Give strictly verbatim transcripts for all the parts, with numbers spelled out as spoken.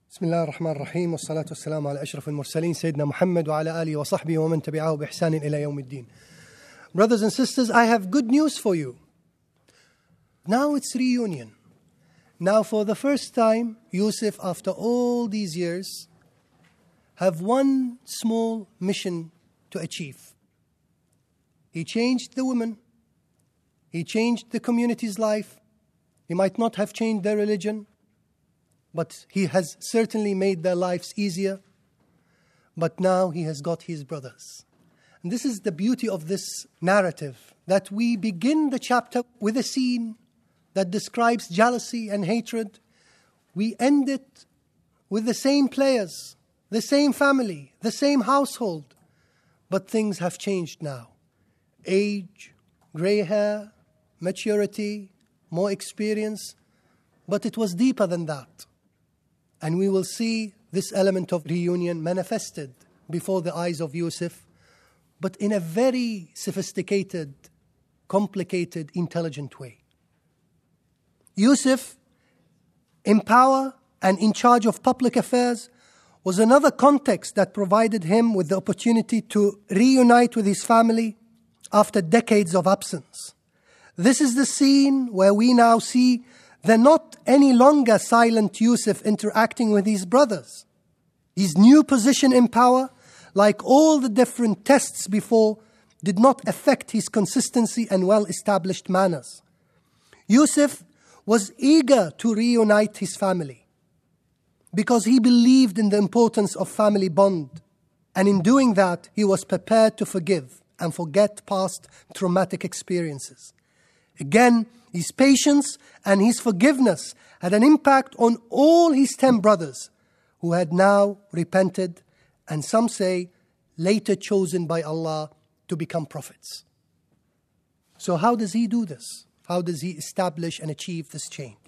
بسم الله الرحمن الرحيم والصلاة والسلام على أشرف المرسلين سيدنا محمد وعلى آله وصحبه ومن تبعه بإحسان إلى يوم الدين. Brothers and sisters, I have good news for you. Now it's reunion. Now for the first time, Yusuf, after all these years, have one small mission to achieve. He changed the women. He changed the community's life. He might not have changed their religion, but he has certainly made their lives easier. But now he has got his brothers. And this is the beauty of this narrative, that we begin the chapter with a scene that describes jealousy and hatred. We end it with the same players, the same family, the same household. But things have changed now. Age, grey hair, maturity, more experience. But it was deeper than that. And we will see this element of reunion manifested before the eyes of Yusuf, but in a very sophisticated, complicated, intelligent way. Yusuf, in power and in charge of public affairs, was another context that provided him with the opportunity to reunite with his family after decades of absence. This is the scene where we now see the not any longer silent Yusuf interacting with his brothers. His new position in power, like all the different tests before, did not affect his consistency and well-established manners. Yusuf was eager to reunite his family because he believed in the importance of family bond. And in doing that, he was prepared to forgive and forget past traumatic experiences. Again, his patience and his forgiveness had an impact on all his ten brothers who had now repented and some say later chosen by Allah to become prophets. So how does he do this? How does he establish and achieve this change?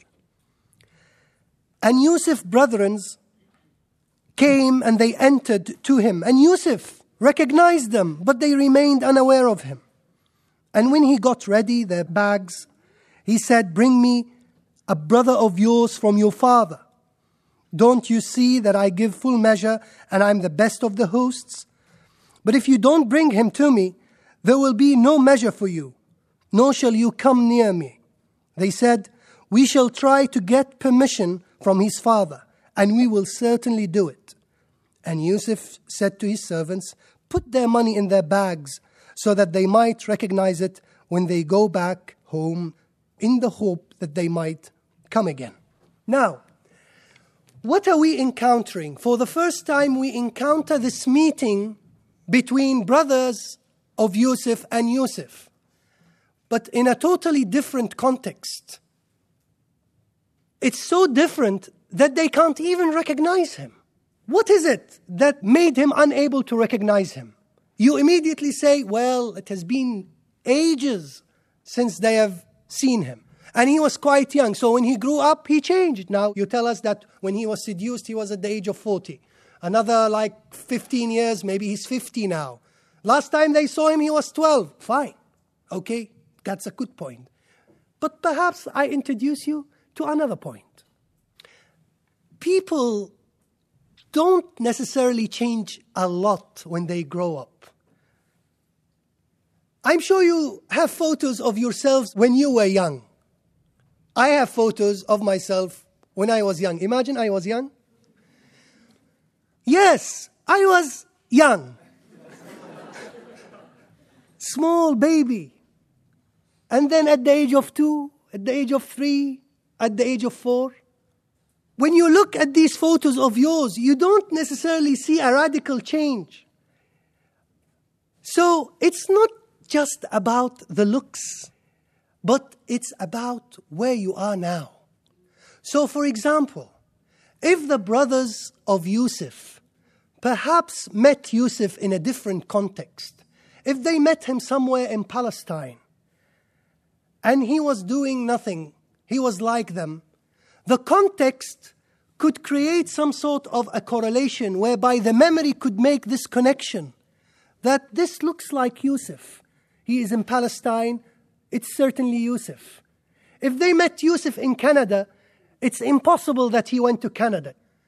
And Yusuf's brethren came and they entered to him. And Yusuf recognized them, but they remained unaware of him. And when he got ready their bags, he said, "Bring me a brother of yours from your father. Don't you see that I give full measure and I'm the best of the hosts? But if you don't bring him to me, there will be no measure for you, nor shall you come near me." They said, "We shall try to get permission from his father, and we will certainly do it." And Yusuf said to his servants, "Put their money in their bags so that they might recognize it when they go back home, in the hope that they might come again." Now, what are we encountering? For the first time, we encounter this meeting between brothers of Yusuf and Yusuf, but in a totally different context. It's so different that they can't even recognize him. What is it that made him unable to recognize him? You immediately say, well, it has been ages since they have seen him. And he was quite young. So when he grew up, he changed. Now you tell us that when he was seduced, he was at the age of forty. Another like fifteen years, maybe he's fifty now. Last time they saw him, he was twelve. Fine. Okay, that's a good point. But perhaps I introduce you to another point. People don't necessarily change a lot when they grow up. I'm sure you have photos of yourselves when you were young. I have photos of myself when I was young. Imagine I was young. Yes, I was young. Small baby. And then at the age of two, at the age of three, at the age of four. When you look at these photos of yours, you don't necessarily see a radical change. So it's not just about the looks, but it's about where you are now. So for example, if the brothers of Yusuf perhaps met Yusuf in a different context, if they met him somewhere in Palestine, and he was doing nothing, he was like them, the context could create some sort of a correlation whereby the memory could make this connection, that this looks like Yusuf. He is in Palestine, it's certainly Yusuf. If they met Yusuf in Canada, it's impossible that he went to Canada.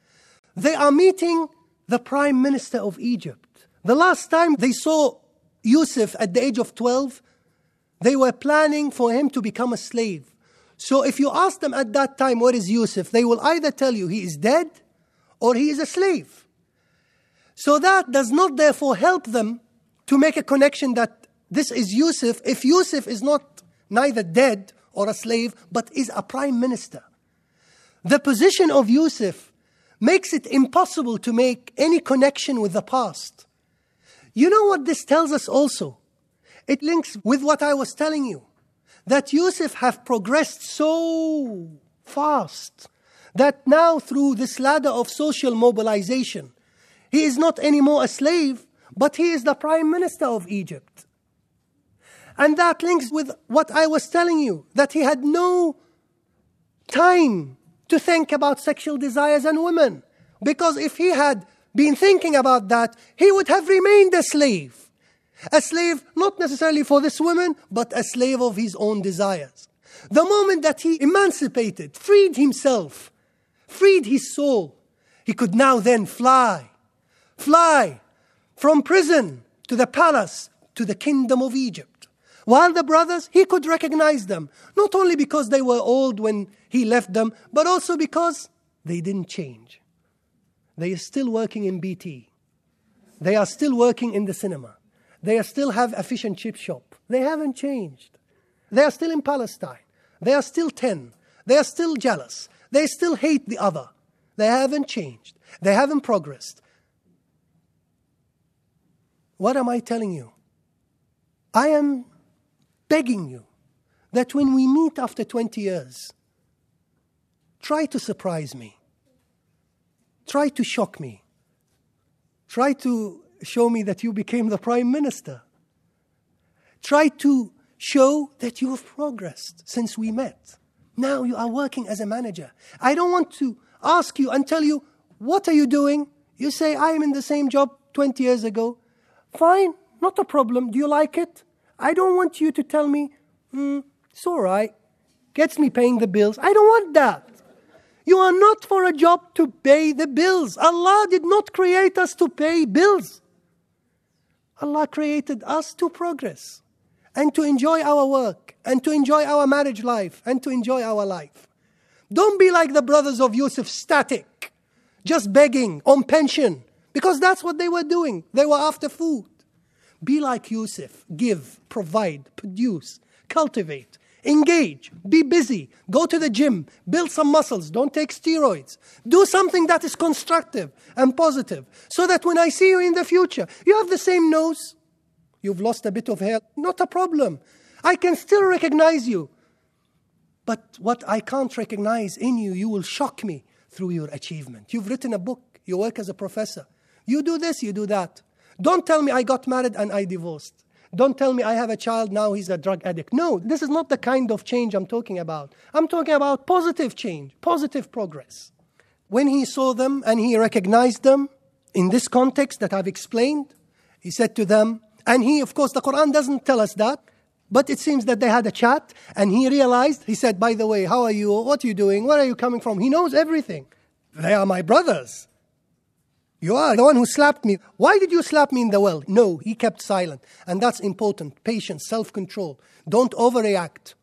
They are meeting the Prime Minister of Egypt. The last time they saw Yusuf at the age of twelve, they were planning for him to become a slave. So if you ask them at that time, where is Yusuf? They will either tell you he is dead or he is a slave. So that does not therefore help them to make a connection that this is Yusuf, if Yusuf is not neither dead or a slave, but is a prime minister. The position of Yusuf makes it impossible to make any connection with the past. You know what this tells us also? It links with what I was telling you, that Yusuf have progressed so fast that now through this ladder of social mobilization, he is not anymore a slave, but he is the prime minister of Egypt. And that links with what I was telling you, that he had no time to think about sexual desires and women. Because if he had been thinking about that, he would have remained a slave. A slave, not necessarily for this woman, but a slave of his own desires. The moment that he emancipated, freed himself, freed his soul, he could now then fly. Fly from prison to the palace, to the kingdom of Egypt. While the brothers, he could recognize them, not only because they were old when he left them, but also because they didn't change. They are still working in B T. They are still working in the cinema. They are still have a fish and chip shop. They haven't changed. They are still in Palestine. They are still ten. They are still jealous. They still hate the other. They haven't changed. They haven't progressed. What am I telling you? I am begging you that when we meet after twenty years, try to surprise me. Try to shock me. Try to show me that you became the prime minister. Try to show that you have progressed since we met. Now you are working as a manager. I don't want to ask you and tell you, what are you doing? You say, I am in the same job twenty years ago. Fine, not a problem. Do you like it? I don't want you to tell me, hmm, it's all right. Gets me paying the bills. I don't want that. You are not for a job to pay the bills. Allah did not create us to pay bills. Allah created us to progress and to enjoy our work and to enjoy our marriage life and to enjoy our life. Don't be like the brothers of Yusuf, static, just begging on pension, because that's what they were doing. They were after food. Be like Yusuf, give, provide, produce, cultivate, engage, be busy, go to the gym, build some muscles, don't take steroids. Do something that is constructive and positive so that when I see you in the future, you have the same nose. You've lost a bit of hair, not a problem. I can still recognize you. But what I can't recognize in you, you will shock me through your achievement. You've written a book, you work as a professor. You do this, you do that. Don't tell me I got married and I divorced. Don't tell me I have a child, now he's a drug addict. No, this is not the kind of change I'm talking about. I'm talking about positive change, positive progress. When he saw them and he recognized them in this context that I've explained, he said to them, and he, of course, the Quran doesn't tell us that, but it seems that they had a chat and he realized, he said, by the way, how are you? What are you doing? Where are you coming from? He knows everything. They are my brothers. You are the one who slapped me. Why did you slap me in the well? No, he kept silent. And that's important. Patience, self-control. Don't overreact.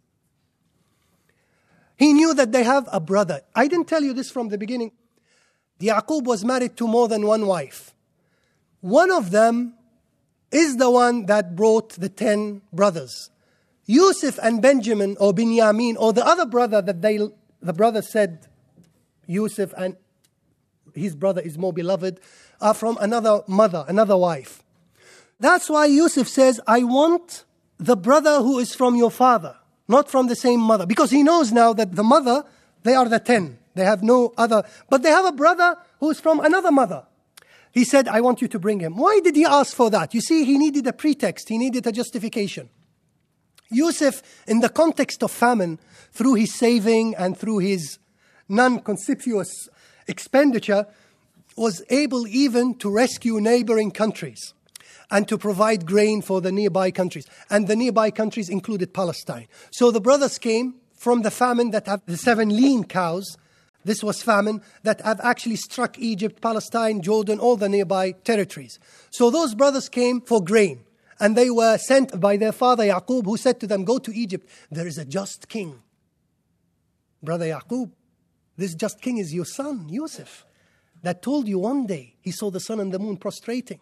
He knew that they have a brother. I didn't tell you this from the beginning. Yaqub was married to more than one wife. One of them is the one that brought the ten brothers. Yusuf and Benjamin or Binyamin or the other brother that they, the brother said, Yusuf and his brother is more beloved, are from another mother, another wife. That's why Yusuf says, I want the brother who is from your father, not from the same mother. Because he knows now that the mother, they are the ten. They have no other, but they have a brother who is from another mother. He said, I want you to bring him. Why did he ask for that? You see, he needed a pretext. He needed a justification. Yusuf, in the context of famine, through his saving and through his non-conspicuous expenditure, was able even to rescue neighboring countries and to provide grain for the nearby countries. And the nearby countries included Palestine. So the brothers came from the famine that have the seven lean cows, This was famine that have actually struck Egypt, Palestine, Jordan, all the nearby territories. So those brothers came for grain. And they were sent by their father Yaqub, who said to them, go to Egypt. There is a just king. Brother Yaqub, this just king is your son, Yusuf, that told you one day he saw the sun and the moon prostrating.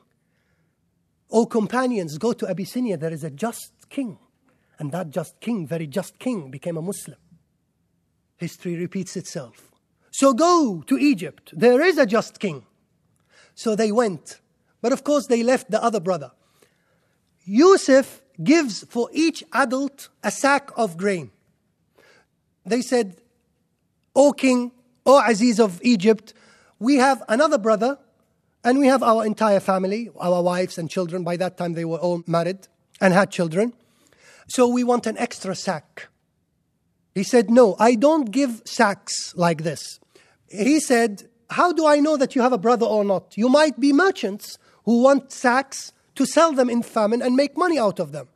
O companions, go to Abyssinia. There is a just king. And that just king, very just king, became a Muslim. History repeats itself. So go to Egypt. There is a just king. So they went. But of course they left the other brother. Yusuf gives for each adult a sack of grain. They said, O king, O Aziz of Egypt, we have another brother and we have our entire family, our wives and children. By that time they were all married and had children. So we want an extra sack. He said, no, I don't give sacks like this. He said, how do I know that you have a brother or not? You might be merchants who want sacks to sell them in famine and make money out of them.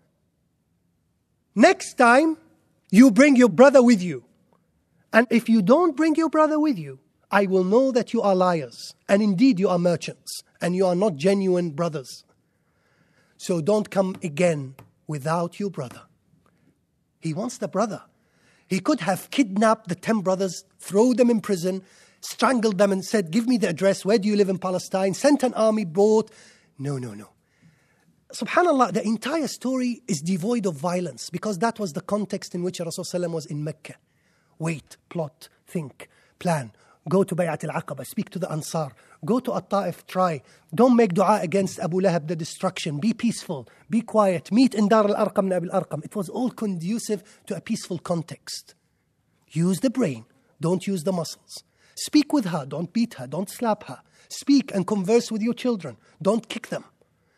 Next time, you bring your brother with you. And if you don't bring your brother with you, I will know that you are liars. And indeed you are merchants. And you are not genuine brothers. So don't come again without your brother. He wants the brother. He could have kidnapped the ten brothers, throw them in prison, strangled them and said, give me the address, where do you live in Palestine? Sent an army boat. No, no, no. SubhanAllah, the entire story is devoid of violence because that was the context in which Rasulullah was in Mecca. Wait, plot, think, plan. Go to Bay'at al-Aqaba, speak to the Ansar. Go to At-Ta'if, try. Don't make dua against Abu Lahab, the destruction. Be peaceful, be quiet. Meet in Dar al-Arqam and Abil Arqam. It was all conducive to a peaceful context. Use the brain, don't use the muscles. Speak with her, don't beat her, don't slap her. Speak and converse with your children, don't kick them.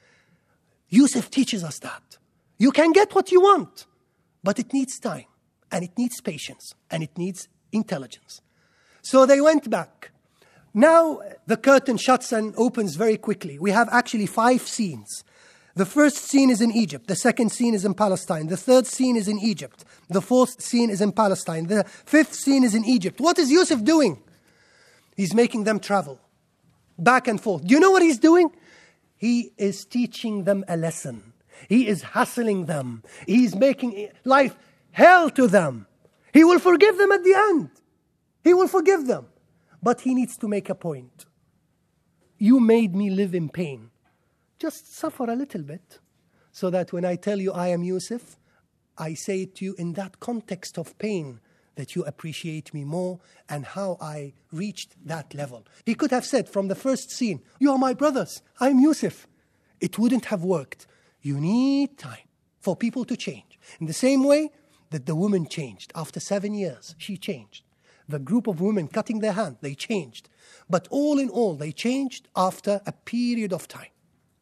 Yusuf teaches us that. You can get what you want, but it needs time, and it needs patience, and it needs intelligence. So they went back. Now the curtain shuts and opens very quickly. We have actually five scenes. The first scene is in Egypt. The second scene is in Palestine. The third scene is in Egypt. The fourth scene is in Palestine. The fifth scene is in Egypt. What is Yusuf doing? He's making them travel back and forth. Do you know what he's doing? He is teaching them a lesson. He is hassling them. He's making life hell to them. He will forgive them at the end. He will forgive them. But he needs to make a point. You made me live in pain. Just suffer a little bit, so that when I tell you I am Yusuf, I say it to you in that context of pain, that you appreciate me more and how I reached that level. He could have said from the first scene, you are my brothers, I am Yusuf. It wouldn't have worked. You need time for people to change. In the same way that the woman changed. After seven years, she changed. The group of women cutting their hand, they changed. But all in all, they changed after a period of time.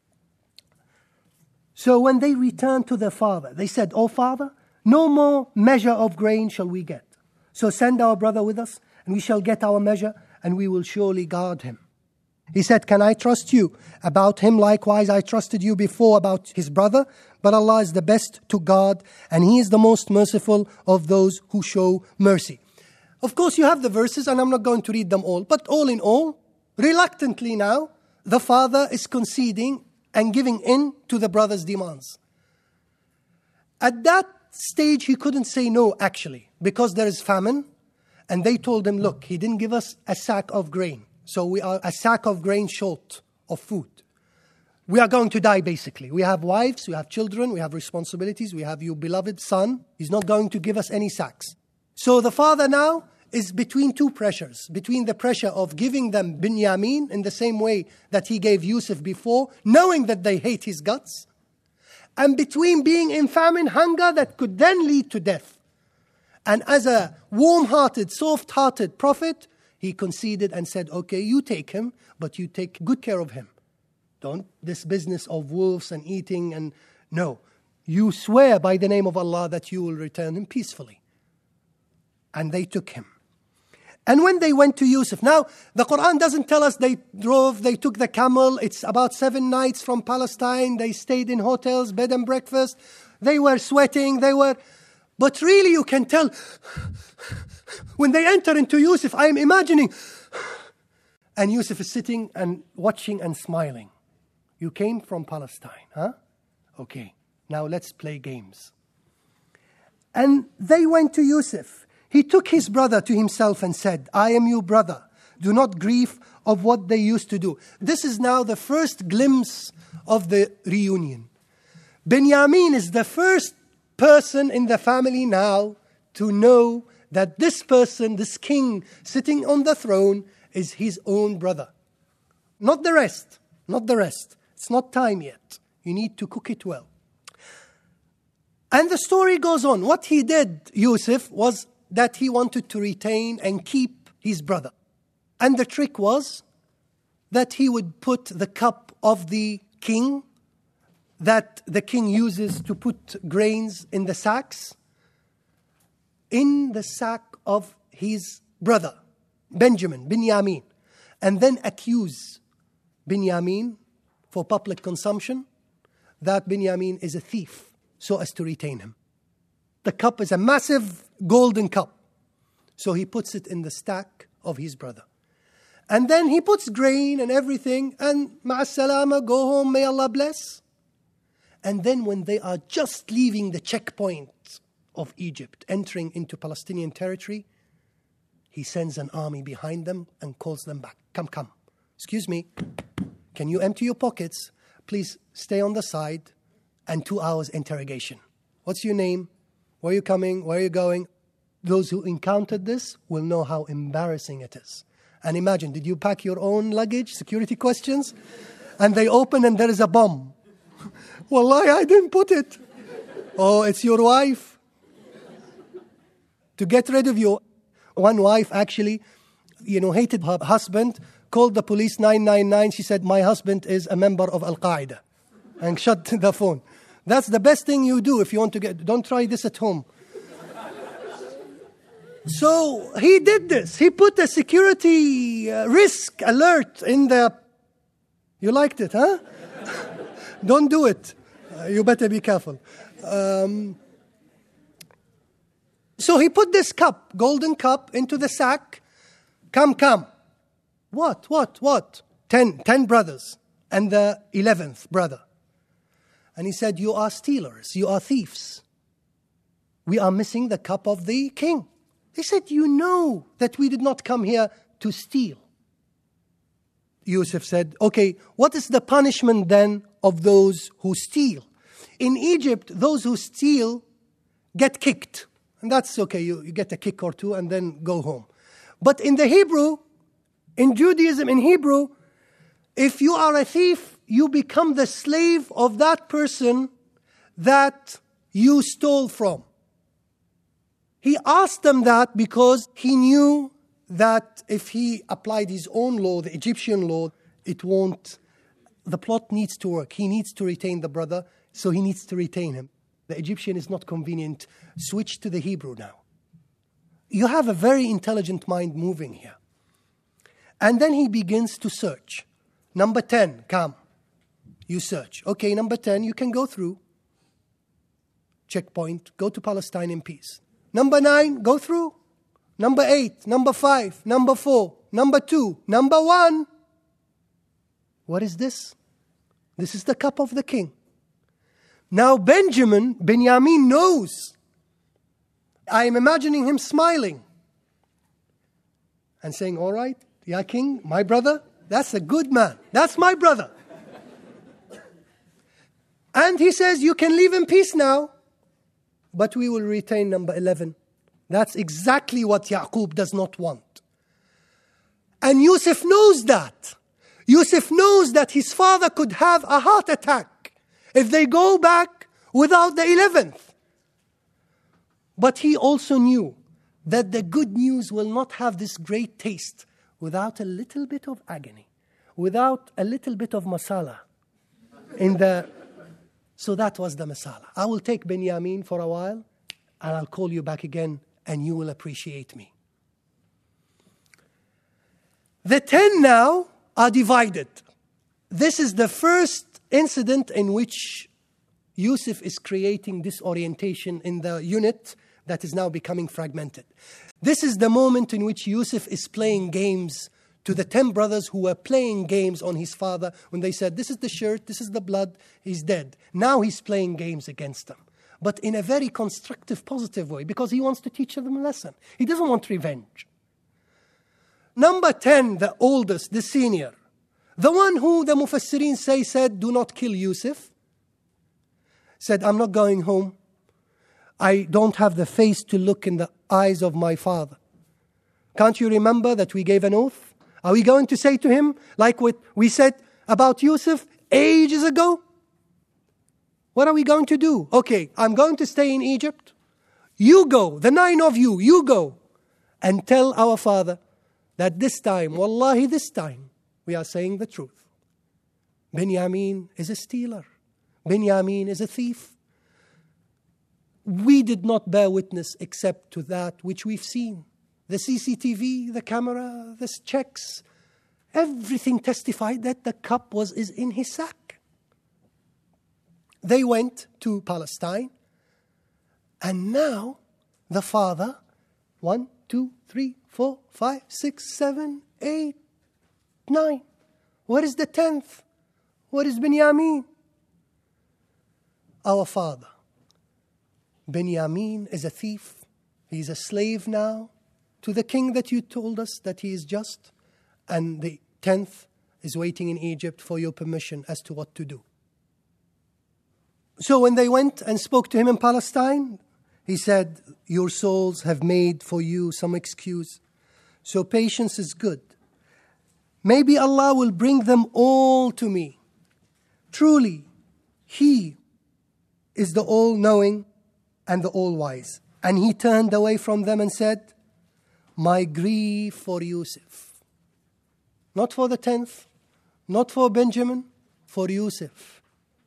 So when they returned to their father, they said, "Oh father, no more measure of grain shall we get. So send our brother with us, and we shall get our measure, and we will surely guard him." He said, "Can I trust you about him? Likewise, I trusted you before about his brother, but Allah is the best to guard, and He is the most merciful of those who show mercy." Of course, you have the verses, and I'm not going to read them all, but all in all, reluctantly now, the father is conceding and giving in to the brother's demands. At that stage, he couldn't say no, actually, because there is famine, and they told him, look, he didn't give us a sack of grain, so we are a sack of grain short of food. We are going to die, basically. We have wives, we have children, we have responsibilities, we have your beloved son. He's not going to give us any sacks. So the father now is between two pressures, between the pressure of giving them Binyamin in the same way that he gave Yusuf before, knowing that they hate his guts, and between being in famine, hunger that could then lead to death. And as a warm-hearted, soft-hearted prophet, he conceded and said, okay, you take him, but you take good care of him. Don't this business of wolves and eating and no. You swear by the name of Allah that you will return him peacefully. And they took him. And when they went to Yusuf, now the Quran doesn't tell us they drove, they took the camel. It's about seven nights from Palestine. They stayed in hotels, bed and breakfast. They were sweating, they were... But really you can tell, when they enter into Yusuf, I am imagining, and Yusuf is sitting and watching and smiling. You came from Palestine, huh? Okay, now let's play games. And they went to Yusuf. He took his brother to himself and said, I am your brother. Do not grieve of what they used to do. This is now the first glimpse of the reunion. Binyamin is the first person in the family now to know that this person, this king sitting on the throne, is his own brother. Not the rest, not the rest. It's not time yet. You need to cook it well. And the story goes on. What he did, Yusuf, was that he wanted to retain and keep his brother. And the trick was that he would put the cup of the king, that the king uses to put grains in the sacks, in the sack of his brother, Benjamin, Binyamin, and then accuse Binyamin for public consumption that Binyamin is a thief, so as to retain him. The cup is a massive golden cup. So he puts it in the stack of his brother. And then he puts grain and everything, and ma'as salama, go home, may Allah bless. And then when they are just leaving the checkpoint of Egypt, entering into Palestinian territory, he sends an army behind them and calls them back. Come, come. Excuse me. Can you empty your pockets? Please stay on the side. And two hours interrogation. What's your name? Where are you coming? Where are you going? Those who encountered this will know how embarrassing it is. And imagine, did you pack your own luggage? Security questions. And they open and there is a bomb. Wallahi, I didn't put it. Oh, it's your wife. To get rid of you. One wife actually, you know, hated her husband, called the police nine nine nine. She said, my husband is a member of Al-Qaeda. And shut the phone. That's the best thing you do if you want to get... Don't try this at home. So he did this. He put a security uh, risk alert in the... You liked it, huh? Don't do it. Uh, you better be careful. Um, so he put this cup, golden cup, into the sack. Come, come. What, what, what? Ten, ten brothers. And the eleventh brother. And he said, you are stealers, you are thieves. We are missing the cup of the king. They said, you know that we did not come here to steal. Yusuf said, okay, what is the punishment then of those who steal? In Egypt, those who steal get kicked. And that's okay, you, you get a kick or two and then go home. But in the Hebrew, in Judaism, in Hebrew, if you are a thief, you become the slave of that person that you stole from. He asked them that because he knew that if he applied his own law, the Egyptian law, it won't, the plot needs to work. He needs to retain the brother, so he needs to retain him. The Egyptian is not convenient. Switch to the Hebrew now. You have a very intelligent mind moving here. And then he begins to search. Number ten, come. You search. Okay, number ten, you can go through. Checkpoint, go to Palestine in peace. Number nine, go through. Number eight, number five, number four, number two, number one. What is this? This is the cup of the king. Now Benjamin, Binyamin knows. I am imagining him smiling and saying, all right, yeah, king, my brother, that's a good man. That's my brother. And he says, you can leave in peace now, but we will retain number eleven. That's exactly what Yaqub does not want. And Yusuf knows that. Yusuf knows that his father could have a heart attack if they go back without the eleventh. But he also knew that the good news will not have this great taste without a little bit of agony, without a little bit of masala in the... So that was the masala. I will take Binyamin for a while, and I'll call you back again, and you will appreciate me. The ten now are divided. This is the first incident in which Yusuf is creating disorientation in the unit that is now becoming fragmented. This is the moment in which Yusuf is playing games to the ten brothers who were playing games on his father when they said, this is the shirt, this is the blood, he's dead. Now he's playing games against them, but in a very constructive, positive way, because he wants to teach them a lesson. He doesn't want revenge. Number ten, the oldest, the senior, the one who the Mufassirin say said, do not kill Yusuf, said, I'm not going home. I don't have the face to look in the eyes of my father. Can't you remember that we gave an oath? Are we going to say to him, like what we said about Yusuf ages ago? What are we going to do? Okay, I'm going to stay in Egypt. You go, the nine of you, you go and tell our father that this time, wallahi, this time, we are saying the truth. Binyamin is a stealer. Binyamin is a thief. We did not bear witness except to that which we've seen. The C C T V, the camera, the checks, everything testified that the cup was is in his sack. They went to Palestine, and now the father, one, two, three, four, five, six, seven, eight, nine. What is the tenth? What is Binyamin? Our father. Binyamin is a thief. He's a slave now to the king that you told us that he is just. And the tenth is waiting in Egypt for your permission as to what to do. So when they went and spoke to him in Palestine, he said, your souls have made for you some excuse. So patience is good. Maybe Allah will bring them all to me. Truly, He is the all-knowing and the all-wise. And he turned away from them and said, my grief for Yusuf. Not for the tenth, not for Benjamin, for Yusuf.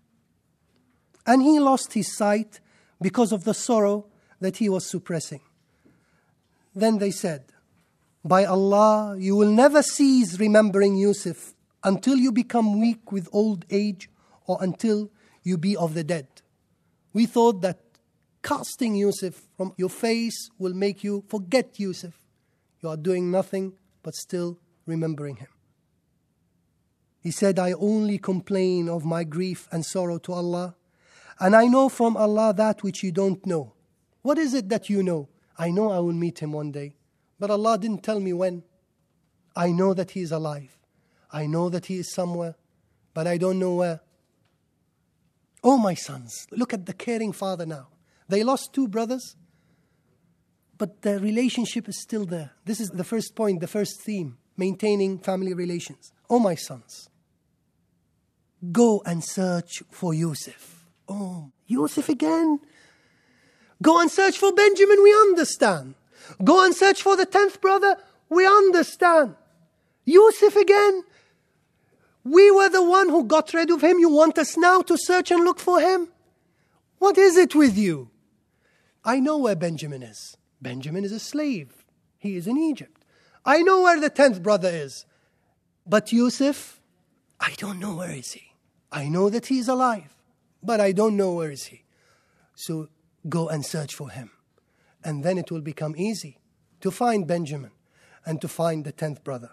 And he lost his sight because of the sorrow that he was suppressing. Then they said, by Allah, you will never cease remembering Yusuf until you become weak with old age or until you be of the dead. We thought that casting Yusuf from your face will make you forget Yusuf. You are doing nothing but still remembering him. He said, I only complain of my grief and sorrow to Allah, and I know from Allah that which you don't know. What is it that you know? I know I will meet him one day, but Allah didn't tell me when. I know that he is alive. I know that he is somewhere, but I don't know where. Oh, my sons, look at the caring father now. They lost two brothers, but the relationship is still there. This is the first point, the first theme, maintaining family relations. Oh, my sons, go and search for Yusuf. Oh, Yusuf again? Go and search for Benjamin, we understand. Go and search for the tenth brother, we understand. Yusuf again? We were the one who got rid of him. You want us now to search and look for him? What is it with you? I know where Benjamin is. Benjamin is a slave. He is in Egypt. I know where the tenth brother is. But Yusuf, I don't know where is he. I know that he is alive, but I don't know where is he. So go and search for him. And then it will become easy to find Benjamin and to find the tenth brother.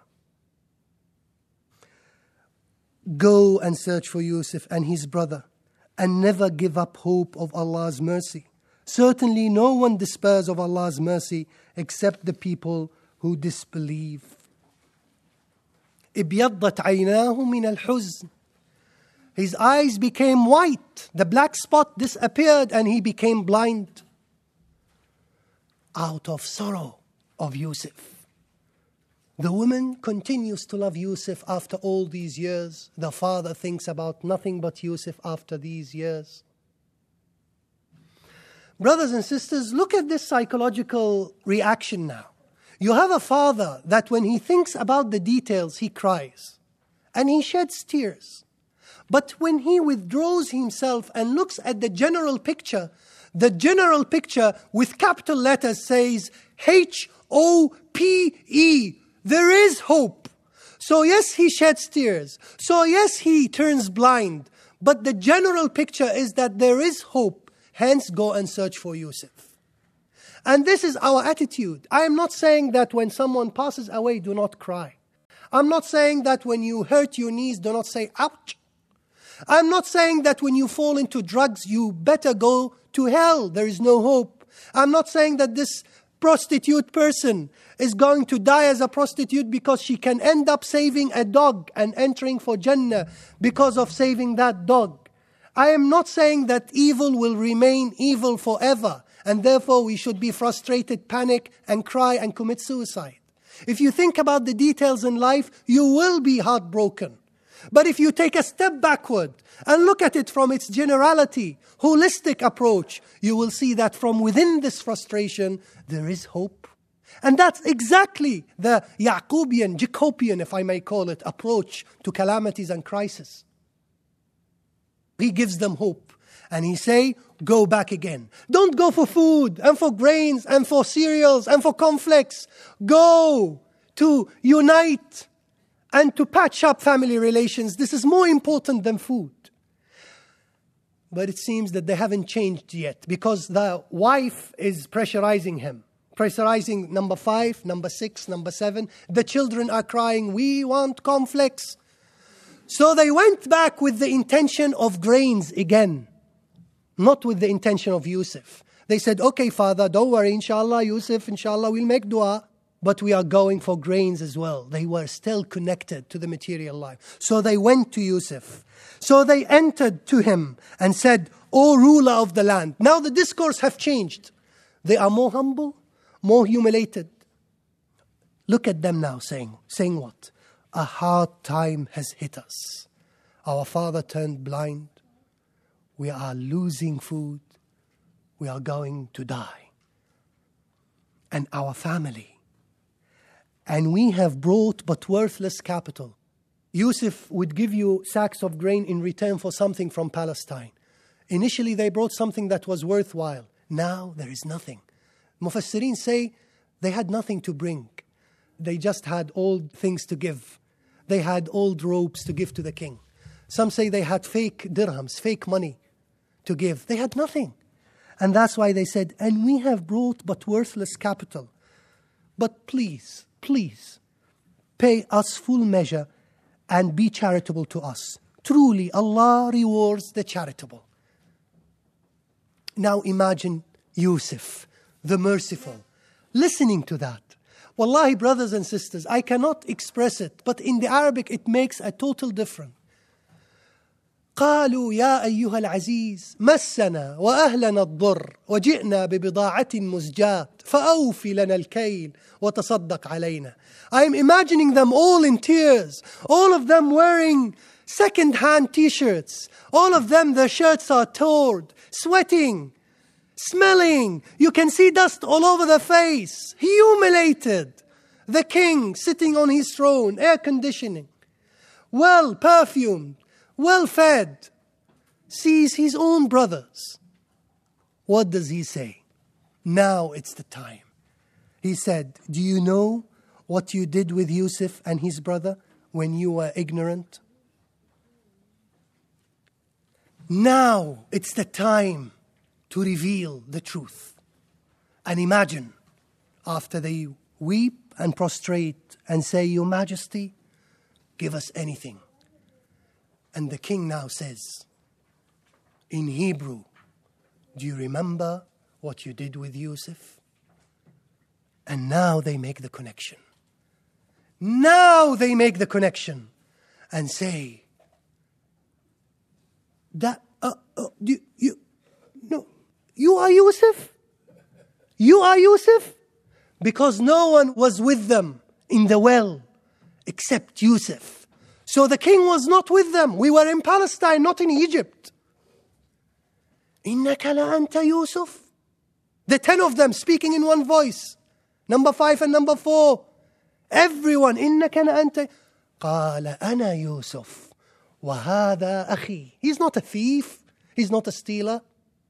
Go and search for Yusuf and his brother, and never give up hope of Allah's mercy. Certainly no one despairs of Allah's mercy except the people who disbelieve. ابيضت عيناه من الحزن. His eyes became white. The black spot disappeared and he became blind. Out of sorrow of Yusuf. The woman continues to love Yusuf after all these years. The father thinks about nothing but Yusuf after these years. Brothers and sisters, look at this psychological reaction now. You have a father that when he thinks about the details, he cries and he sheds tears. But when he withdraws himself and looks at the general picture, the general picture with capital letters says H O P E. There is hope. So yes, he sheds tears. So yes, he turns blind. But the general picture is that there is hope. Hence, go and search for Yusuf. And this is our attitude. I am not saying that when someone passes away, do not cry. I'm not saying that when you hurt your knees, do not say, ouch. I'm not saying that when you fall into drugs, you better go to hell. There is no hope. I'm not saying that this prostitute person is going to die as a prostitute because she can end up saving a dog and entering for Jannah because of saving that dog. I am not saying that evil will remain evil forever and therefore we should be frustrated, panic and cry and commit suicide. If you think about the details in life, you will be heartbroken. But if you take a step backward and look at it from its generality, holistic approach, you will see that from within this frustration, there is hope. And that's exactly the Yaqubian, Jacobian, if I may call it, approach to calamities and crisis. He gives them hope. And he say, go back again. Don't go for food and for grains and for cereals and for conflicts. Go to unite and to patch up family relations. This is more important than food. But it seems that they haven't changed yet because the wife is pressurizing him. Pressurizing number five, number six, number seven. The children are crying, we want conflicts. So they went back with the intention of grains again. Not with the intention of Yusuf. They said, okay, father, don't worry, inshallah, Yusuf, inshallah, we'll make dua. But we are going for grains as well. They were still connected to the material life. So they went to Yusuf. So they entered to him and said, O ruler of the land. Now the discourse have changed. They are more humble, more humiliated. Look at them now saying, saying what? A hard time has hit us. Our father turned blind. We are losing food. We are going to die. And our family. And we have brought but worthless capital. Yusuf would give you sacks of grain in return for something from Palestine. Initially they brought something that was worthwhile. Now there is nothing. Mufassirin say they had nothing to bring. They just had old things to give. They had old robes to give to the king. Some say they had fake dirhams, fake money to give. They had nothing. And that's why they said, and we have brought but worthless capital. But please, please, pay us full measure and be charitable to us. Truly, Allah rewards the charitable. Now imagine Yusuf, the merciful, listening to that. Wallahi, brothers and sisters, I cannot express it, but in the Arabic it makes a total difference. قالوا يا أيها العزيز مسنا وأهلنا الضر وجئنا ببضاعة مزجاة فأوفي لنا الكيل وتصدق علينا. I am imagining them all in tears, all of them wearing second-hand t-shirts, all of them their shirts are torn, sweating, smelling. You can see dust all over their face, humiliated. The king sitting on his throne, air conditioning, well perfumed, well fed, sees his own brothers. What does he say? Now it's the time. He said, do you know what you did with Yusuf and his brother when you were ignorant? Now it's the time to reveal the truth. And imagine, after they weep and prostrate and say, Your Majesty, give us anything. And the king now says, in Hebrew, do you remember what you did with Yusuf? And now they make the connection. Now they make the connection and say, that, uh, uh, you, you, no, you are Yusuf? You are Yusuf? Because no one was with them in the well except Yusuf. So the king was not with them. We were in Palestine, not in Egypt. إِنَّكَ لَأَنْتَ يُوسُف. The ten of them speaking in one voice. Number five and number four. Everyone. إِنَّكَ لَأَنْتَ. قَالَ أَنَا يُوسُف وَهَذَا أَخِي. He's not a thief. He's not a stealer.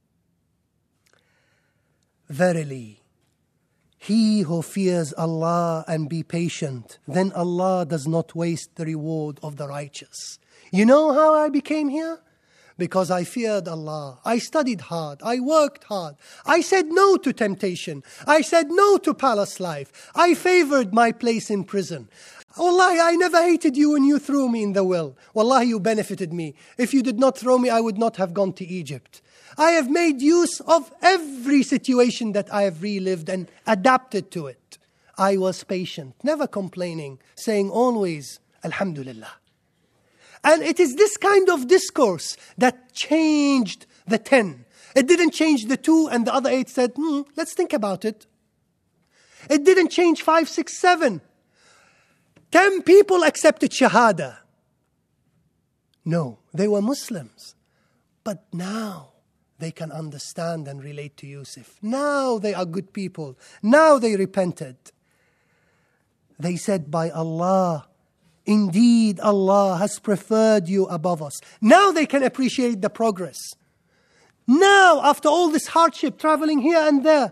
Verily, he who fears Allah and be patient, then Allah does not waste the reward of the righteous. You know how I became here? because I feared Allah. I studied hard. I worked hard. I said no to temptation. I said no to palace life. I favored my place in prison. Wallahi, I never hated you when you threw me in the well. Wallahi, you benefited me. If you did not throw me, I would not have gone to Egypt. I have made use of every situation that I have relived and adapted to it. I was patient, never complaining, saying always, Alhamdulillah. And it is this kind of discourse that changed the ten. It didn't change the two, and the other eight said, hmm, let's think about it. It didn't change five, six, seven. Ten people accepted Shahada. No, they were Muslims. But now they can understand and relate to Yusuf. Now they are good people. Now they repented. They said, by Allah, indeed Allah has preferred you above us. Now they can appreciate the progress. Now, after all this hardship, traveling here and there,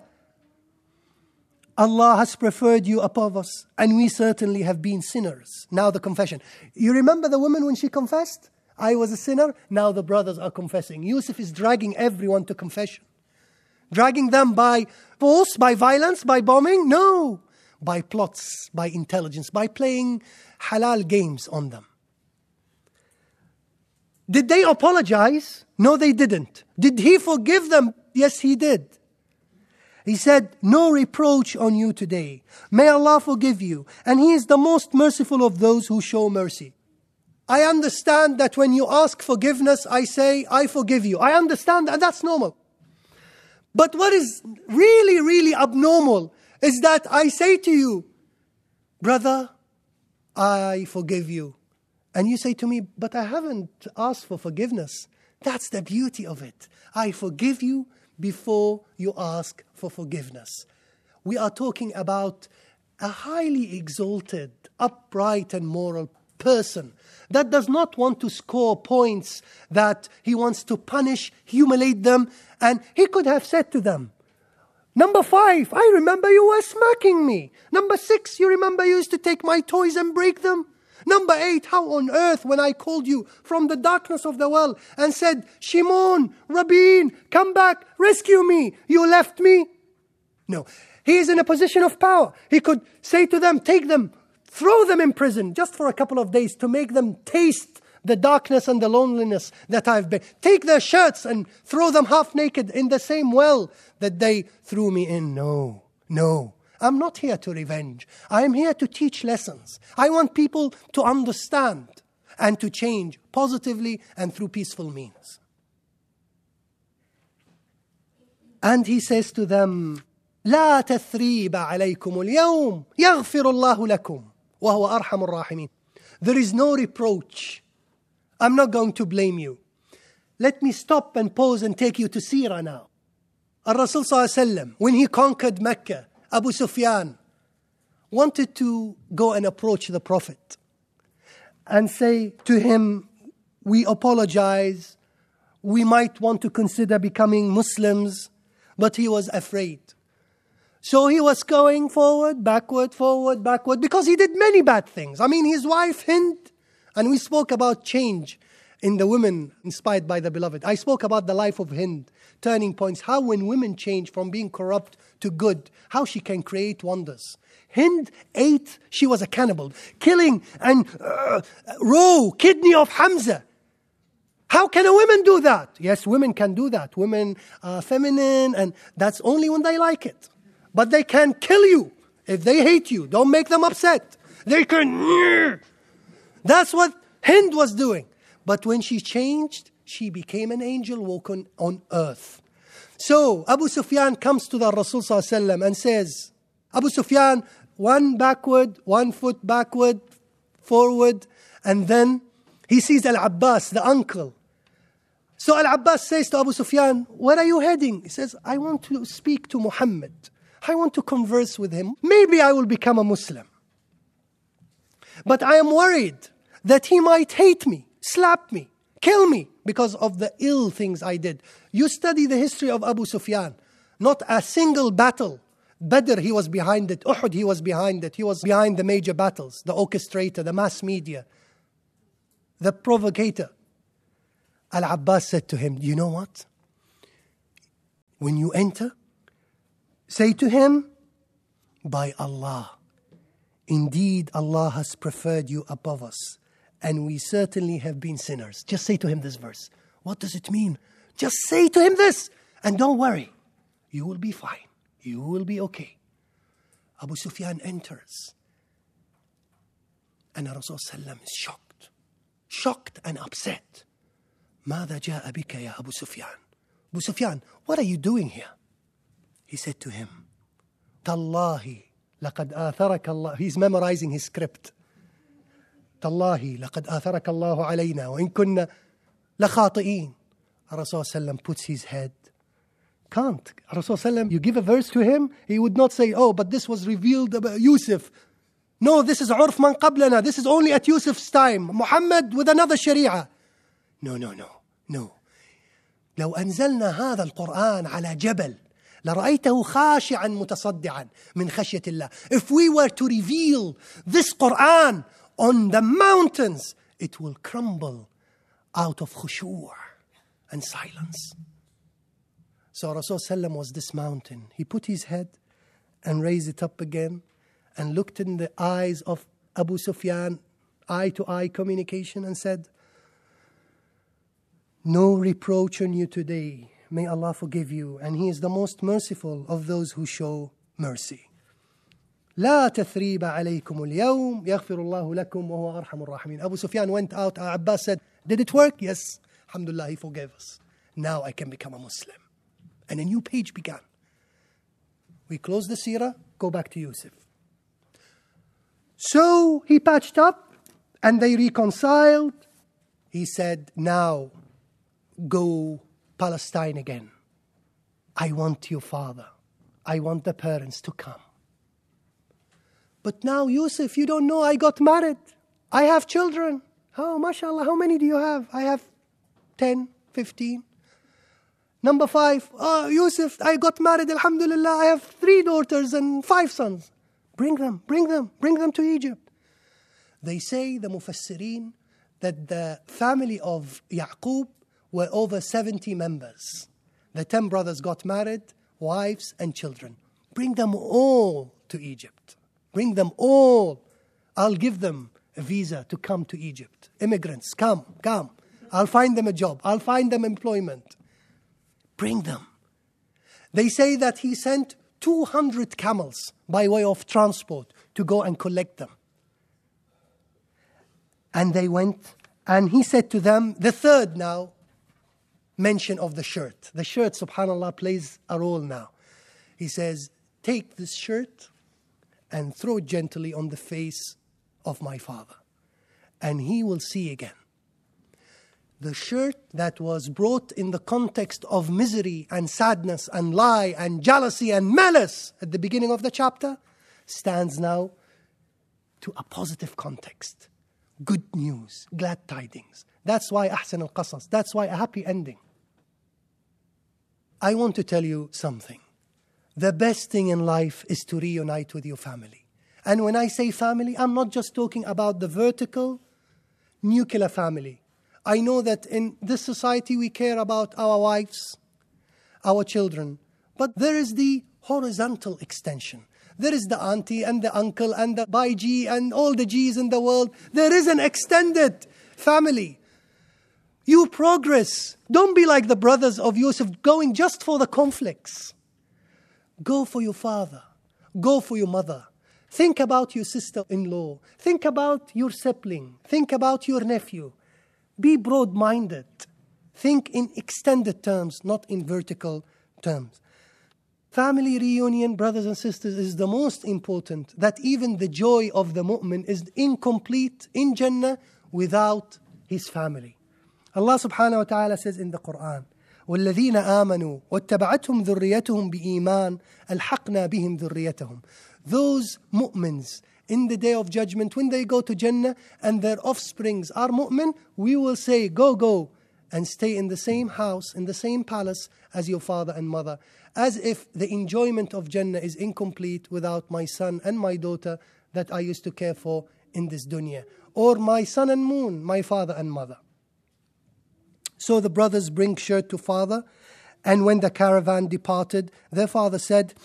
Allah has preferred you above us, and we certainly have been sinners. Now the confession. You remember the woman when she confessed? I was a sinner. Now the brothers are confessing. Yusuf is dragging everyone to confession. Dragging them by force, by violence, by bombing? No. By plots, by intelligence, by playing halal games on them. Did they apologize? No, they didn't. Did he forgive them? Yes, he did. He said, no reproach on you today. May Allah forgive you. And He is the most merciful of those who show mercy. I understand that when you ask forgiveness, I say, I forgive you. I understand that, that's normal. But what is really, really abnormal is that I say to you, brother, I forgive you. And you say to me, but I haven't asked for forgiveness. That's the beauty of it. I forgive you before you ask for forgiveness. We are talking about a highly exalted, upright and moral person that does not want to score points, that he wants to punish, humiliate them. And he could have said to them, number five, I remember you were smacking me. Number six, you remember you used to take my toys and break them. Number eight, how on earth when I called you from the darkness of the well and said, Shimon, Rabin, come back, rescue me, you left me? No, he is in a position of power. He could say to them, take them, throw them in prison just for a couple of days to make them taste the darkness and the loneliness that I've been. Take their shirts and throw them half naked in the same well that they threw me in. No, no. I'm not here to revenge. I am here to teach lessons. I want people to understand and to change positively and through peaceful means. And he says to them, لا تثريب عليكم اليوم يغفر الله لكم وهو أرحم الراحمين. There is no reproach. I'm not going to blame you. Let me stop and pause and take you to Sirah now. Al-Rasul sallallahu alayhi wa sallam, when he conquered Mecca, Abu Sufyan wanted to go and approach the Prophet and say to him, we apologize, we might want to consider becoming Muslims, but he was afraid. So he was going forward, backward, forward, backward, because he did many bad things. I mean, his wife Hind, and we spoke about change in the women inspired by the beloved. I spoke about the life of Hind, turning points, how when women change from being corrupt to good, how she can create wonders. Hind ate, she was a cannibal, killing and uh, raw kidney of Hamza. How can a woman do that? Yes, women can do that. Women are feminine, and that's only when they like it. But they can kill you if they hate you. Don't make them upset. They can... That's what Hind was doing. But when she changed, she became an angel walking on earth. So Abu Sufyan comes to the Rasul sallallahu alaihi wasallam and says, Abu Sufyan, one backward, one foot backward, forward, and then he sees Al-Abbas, the uncle. So Al-Abbas says to Abu Sufyan, where are you heading? He says, I want to speak to Muhammad. I want to converse with him. Maybe I will become a Muslim. But I am worried that he might hate me, slap me, kill me because of the ill things I did. You study the history of Abu Sufyan. Not a single battle. Badr, he was behind it. Uhud, he was behind it. He was behind the major battles, the orchestrator, the mass media, the provocator. Al-Abbas said to him, you know what? When you enter, say to him, by Allah, indeed Allah has preferred you above us, and we certainly have been sinners. Just say to him this verse. What does it mean? Just say to him this, and don't worry. You will be fine. You will be okay. Abu Sufyan enters, and Rasul sallam is shocked. Shocked and upset. ماذا جاء بك يا أبو سفيان? Abu Sufyan, what are you doing here? He said to him, تالله لقد آثرك الله. He's memorizing his script. تالله لقد آثرك الله علينا وإن كنا لخاطئين. Rasul sallam puts his head. Can't. Rasul sallam, you give a verse to him, he would not say, oh, but this was revealed about Yusuf. No, this is عرف من قبلنا. This is only at Yusuf's time. Muhammad with another sharia. No, no, no, no. لو أنزلنا هذا القرآن على جبل لرأيته خاشعا متصدعا من خشية الله. If we were to reveal this Quran on the mountains, it will crumble out of khushu' and silence. So Rasul sallam was this mountain. He put his head and raised it up again and looked in the eyes of Abu Sufyan, eye-to-eye communication, and said, no reproach on you today. May Allah forgive you. And He is the most merciful of those who show mercy. لا تثريب عليكم اليوم يغفر الله لكم وهو أرحم الراحمين. Abu Sufyan went out. Abbas said, did it work? Yes. Alhamdulillah, He forgave us. Now I can become a Muslim. And a new page began. We close the seerah, go back to Yusuf. So he patched up and they reconciled. He said, now go Palestine again. I want your father. I want the parents to come. But now, Yusuf, you don't know, I got married. I have children. Oh, mashallah, how many do you have? I have ten, fifteen. Number five, oh, Yusuf, I got married, alhamdulillah. I have three daughters and five sons. Bring them, bring them, bring them to Egypt. They say, the Mufassirin, that the family of Yaqub were over seventy members. The ten brothers got married, wives and children. Bring them all to Egypt. Bring them all. I'll give them a visa to come to Egypt. Immigrants, come, come. I'll find them a job. I'll find them employment. Bring them. They say that he sent two hundred camels by way of transport to go and collect them. And they went, and he said to them, the third now, mention of the shirt. The shirt, subhanAllah, plays a role now. He says, take this shirt and throw it gently on the face of my father, and he will see again. The shirt that was brought in the context of misery and sadness and lie and jealousy and malice at the beginning of the chapter stands now to a positive context. Good news, glad tidings. That's why Ahsan al-Qasas. That's why a happy ending. I want to tell you something. The best thing in life is to reunite with your family. And when I say family, I'm not just talking about the vertical, nuclear family. I know that in this society we care about our wives, our children. But there is the horizontal extension. There is the auntie and the uncle and the baiji and all the G's in the world. There is an extended family. You progress. Don't be like the brothers of Yusuf going just for the conflicts. Go for your father. Go for your mother. Think about your sister-in-law. Think about your sibling. Think about your nephew. Be broad-minded. Think in extended terms, not in vertical terms. Family reunion, brothers and sisters, is the most important. That even the joy of the mu'min is incomplete in Jannah without his family. Allah subhanahu wa ta'ala says in the Quran, وَالَّذِينَ آمَنُوا وَاتَّبَعَتْهُمْ ذُرِّيَّتُهُمْ بِإِيمَانٍ أَلْحَقْنَا بِهِمْ ذُرِّيَّتَهُمْ. Those mu'mins, in the day of judgment, when they go to Jannah and their offsprings are mu'min, we will say, go, go, and stay in the same house, in the same palace as your father and mother. As if the enjoyment of Jannah is incomplete without my son and my daughter that I used to care for in this dunya. Or my sun and moon, my father and mother. So the brothers bring shirt to father. And when the caravan departed, their father said,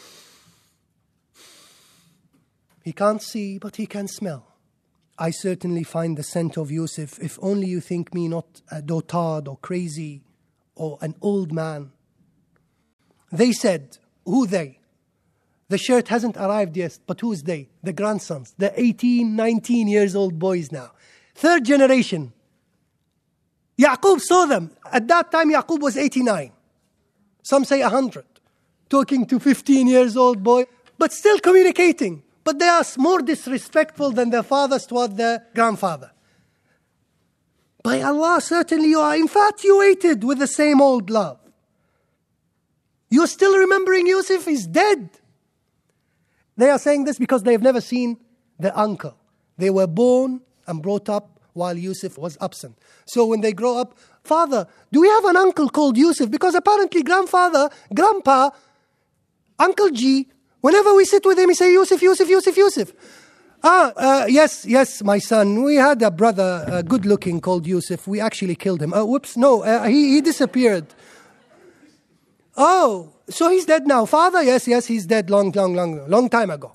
he can't see, but he can smell. I certainly find the scent of Yusuf, if only you think me not a dotard or crazy or an old man. They said, who they? The shirt hasn't arrived yet, but who's they? The grandsons, the eighteen, nineteen years old boys now. Third generation. Yaqub saw them. At that time, Yaqub was eighty-nine. Some say one hundred. Talking to fifteen years old boy, but still communicating. But they are more disrespectful than their fathers toward their grandfather. By Allah, certainly you are infatuated with the same old love. You're still remembering Yusuf is dead. They are saying this because they have never seen their uncle. They were born and brought up while Yusuf was absent. So when they grow up, father, do we have an uncle called Yusuf? Because apparently grandfather, grandpa, Uncle G, whenever we sit with him, he say, Yusuf, Yusuf, Yusuf, Yusuf. Ah, uh, yes, yes, my son. We had a brother, uh, good-looking, called Yusuf. We actually killed him. Uh, whoops, no, uh, he, he disappeared. Oh, so he's dead now. Father, yes, yes, he's dead long, long, long, long time ago.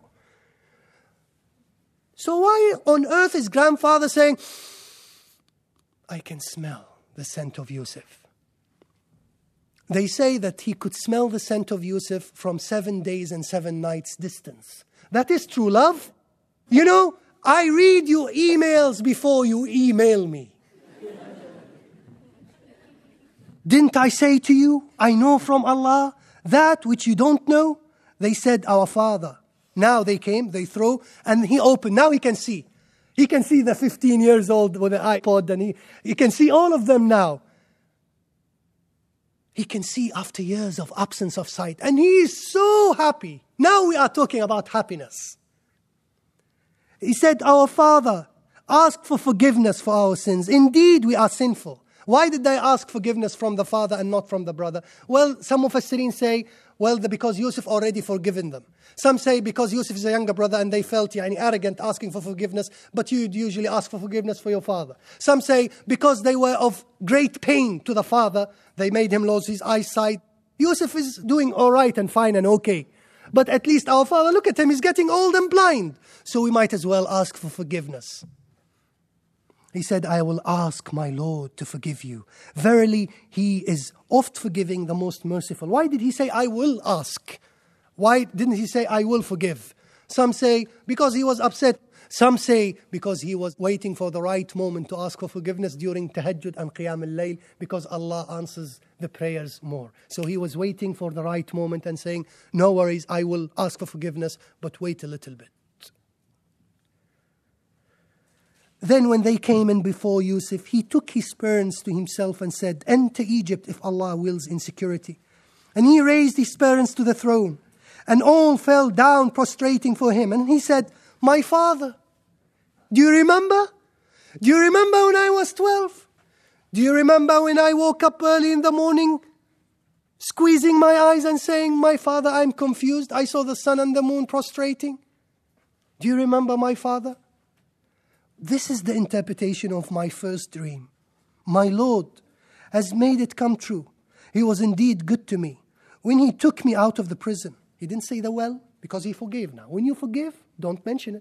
So why on earth is grandfather saying, I can smell the scent of Yusuf? They say that he could smell the scent of Yusuf from seven days and seven nights distance. That is true love. You know, I read your emails before you email me. Didn't I say to you, I know from Allah that which you don't know? They said, our father. Now they came, they throw, and he opened. Now he can see. He can see the fifteen years old with the iPod, and he, he can see all of them now. He can see after years of absence of sight. And he is so happy. Now we are talking about happiness. He said, our father, ask for forgiveness for our sins. Indeed, we are sinful. Why did they ask forgiveness from the father and not from the brother? Well, some of us say, well, because Yusuf already forgiven them. Some say because Yusuf is a younger brother and they felt yani, arrogant asking for forgiveness, but you'd usually ask for forgiveness for your father. Some say because they were of great pain to the father, they made him lose his eyesight. Yusuf is doing all right and fine and okay. But at least our father, look at him, he's getting old and blind. So we might as well ask for forgiveness. He said, I will ask my Lord to forgive you. Verily, he is oft forgiving, the most merciful. Why did he say, I will ask? Why didn't he say, I will forgive? Some say, because he was upset. Some say, because he was waiting for the right moment to ask for forgiveness during tahajjud and qiyam al-layl, because Allah answers the prayers more. So he was waiting for the right moment and saying, no worries, I will ask for forgiveness, but wait a little bit. Then when they came in before Yusuf, he took his parents to himself and said, enter Egypt if Allah wills in security. And he raised his parents to the throne, and all fell down prostrating for him. And he said, my father, do you remember? Do you remember when I was twelve? Do you remember when I woke up early in the morning, squeezing my eyes and saying, my father, I'm confused. I saw the sun and the moon prostrating. Do you remember my father? This is the interpretation of my first dream. My Lord has made it come true. He was indeed good to me. When he took me out of the prison, he didn't say the well, because he forgave now. When you forgive, don't mention it.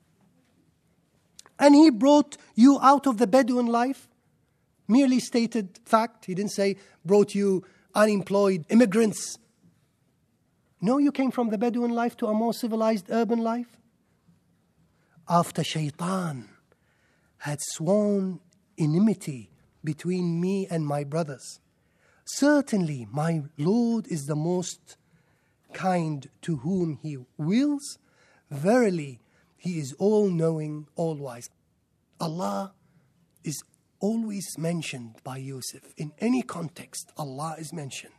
And he brought you out of the Bedouin life, merely stated fact. He didn't say, brought you unemployed immigrants. No, you came from the Bedouin life to a more civilized urban life. After Shaitan had sworn enmity between me and my brothers, certainly my Lord is the most kind to whom he wills. Verily, he is all-knowing, all-wise. Allah is always mentioned by Yusuf. In any context, Allah is mentioned.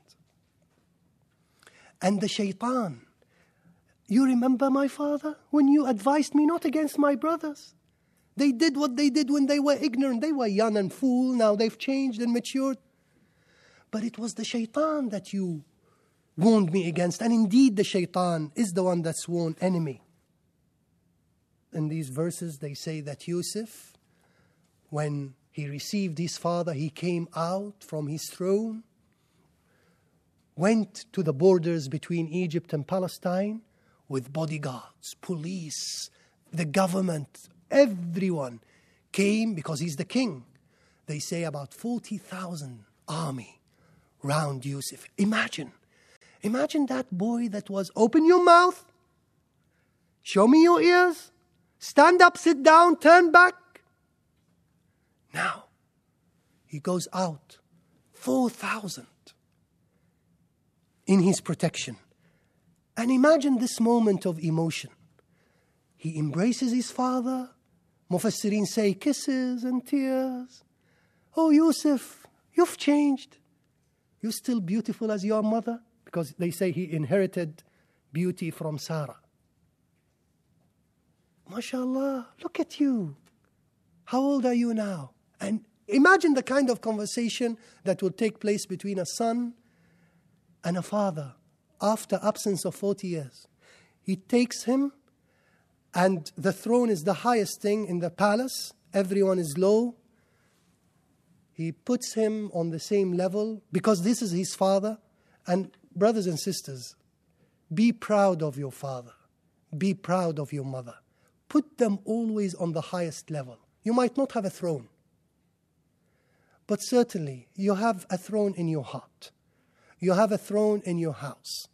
And the Shaitan, you remember my father when you advised me not against my brothers? They did what they did when they were ignorant. They were young and fool. Now they've changed and matured. But it was the Shaitan that you warned me against. And indeed, the Shaitan is the one that's sworn enemy. In these verses, they say that Yusuf, when He received his father. He came out from his throne, went to the borders between Egypt and Palestine with bodyguards, police, the government, everyone came because he's the king. They say about forty thousand army round Yusuf. Imagine, imagine that boy that was, open your mouth, show me your ears, stand up, sit down, turn back. Now, he goes out, four thousand in his protection. And imagine this moment of emotion. He embraces his father. Mufassirin say kisses and tears. Oh, Yusuf, you've changed. You're still beautiful as your mother. Because they say he inherited beauty from Sarah. MashaAllah, look at you. How old are you now? And imagine the kind of conversation that will take place between a son and a father after absence of forty years. He takes him, and the throne is the highest thing in the palace. Everyone is low. He puts him on the same level because this is his father. And brothers and sisters, be proud of your father. Be proud of your mother. Put them always on the highest level. You might not have a throne, but certainly you have a throne in your heart. You have a throne in your house.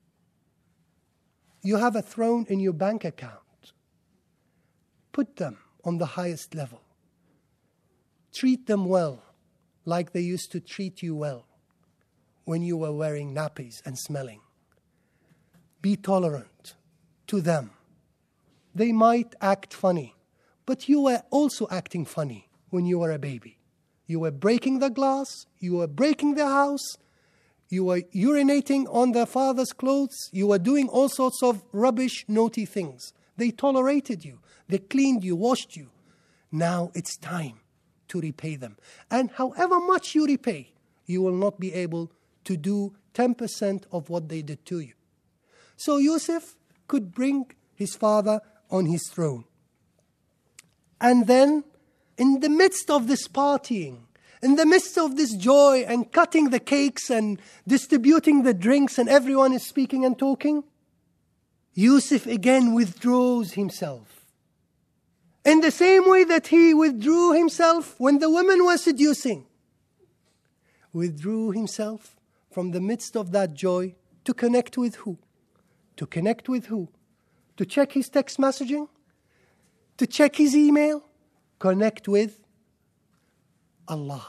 You have a throne in your bank account. Put them on the highest level. Treat them well, like they used to treat you well when you were wearing nappies and smelling. Be tolerant to them. They might act funny, but you were also acting funny when you were a baby. You were breaking the glass, you were breaking the house, you were urinating on their father's clothes, you were doing all sorts of rubbish, naughty things. They tolerated you, they cleaned you, washed you. Now it's time to repay them. And however much you repay, you will not be able to do ten percent of what they did to you. So Yusuf could bring his father on his throne. And then, in the midst of this partying, in the midst of this joy and cutting the cakes and distributing the drinks and everyone is speaking and talking, Yusuf again withdraws himself. In the same way that he withdrew himself when the women were seducing, withdrew himself from the midst of that joy to connect with who? To connect with who? To check his text messaging? To check his email? Connect with Allah.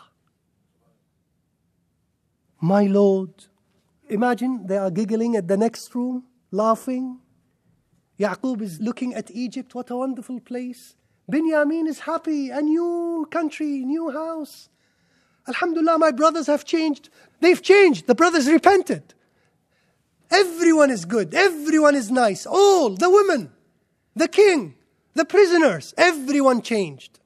My Lord. Imagine they are giggling at the next room, laughing. Yaqub is looking at Egypt. What a wonderful place. Binyamin is happy. A new country, new house. Alhamdulillah, my brothers have changed. They've changed. The brothers repented. Everyone is good. Everyone is nice. All, the women, the king, the prisoners, everyone changed.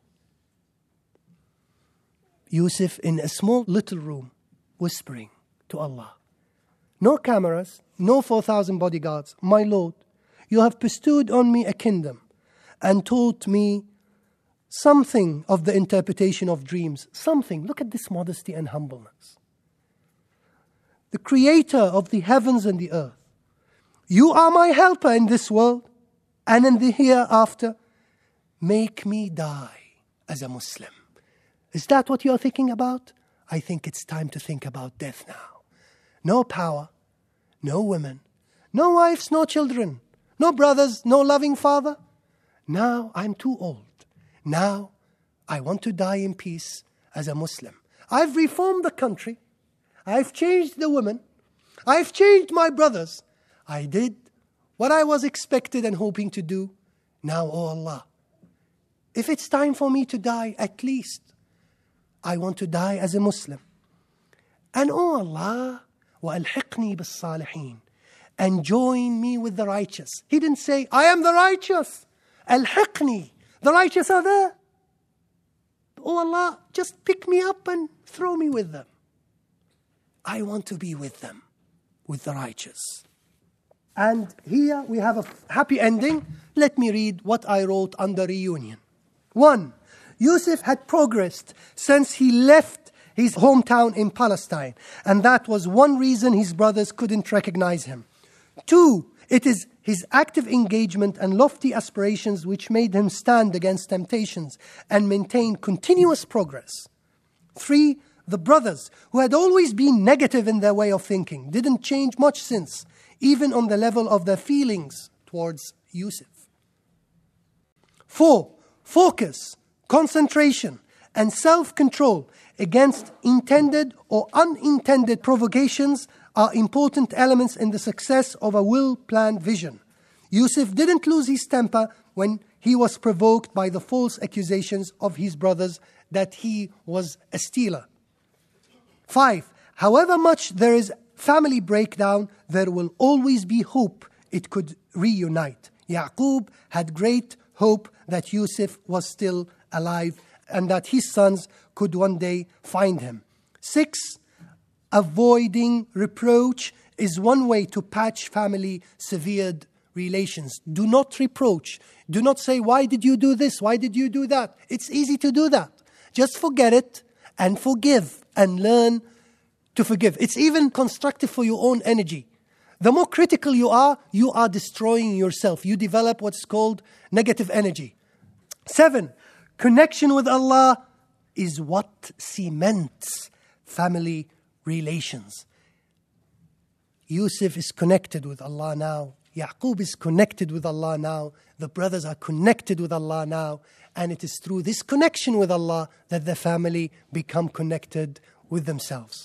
Yusuf in a small little room, whispering to Allah. No cameras, no four thousand bodyguards. My Lord, you have bestowed on me a kingdom and taught me something of the interpretation of dreams. Something. Look at this modesty and humbleness. The creator of the heavens and the earth. You are my helper in this world and in the hereafter. Make me die as a Muslim. Is that what you are thinking about? I think it's time to think about death now. No power, no women, no wives, no children, no brothers, no loving father. Now I'm too old. Now I want to die in peace as a Muslim. I've reformed the country. I've changed the women. I've changed my brothers. I did what I was expected and hoping to do. Now, oh Allah, if it's time for me to die, at least I want to die as a Muslim. And oh Allah, وَأَلْحِقْنِي بِالصَّالِحِينَ, and join me with the righteous. He didn't say, I am the righteous. Al-Hiqni, the righteous are there. Oh Allah, just pick me up and throw me with them. I want to be with them, with the righteous. And here we have a happy ending. Let me read what I wrote under reunion. One, Yusuf had progressed since he left his hometown in Palestine, and that was one reason his brothers couldn't recognize him. Two, it is his active engagement and lofty aspirations which made him stand against temptations and maintain continuous progress. Three, the brothers, who had always been negative in their way of thinking, didn't change much since, even on the level of their feelings towards Yusuf. Four, focus, concentration, and self-control against intended or unintended provocations are important elements in the success of a well-planned vision. Yusuf didn't lose his temper when he was provoked by the false accusations of his brothers that he was a stealer. Five, however much there is family breakdown, there will always be hope it could reunite. Yaqub had great hope that Yusuf was still alive and that his sons could one day find him. Six, avoiding reproach is one way to patch family severed relations. Do not reproach. Do not say, why did you do this? Why did you do that? It's easy to do that. Just forget it and forgive and learn to forgive. It's even constructive for your own energy. The more critical you are, you are destroying yourself. You develop what's called negative energy. Seven, connection with Allah is what cements family relations. Yusuf is connected with Allah now. Yaqub is connected with Allah now. The brothers are connected with Allah now. And it is through this connection with Allah that the family become connected with themselves.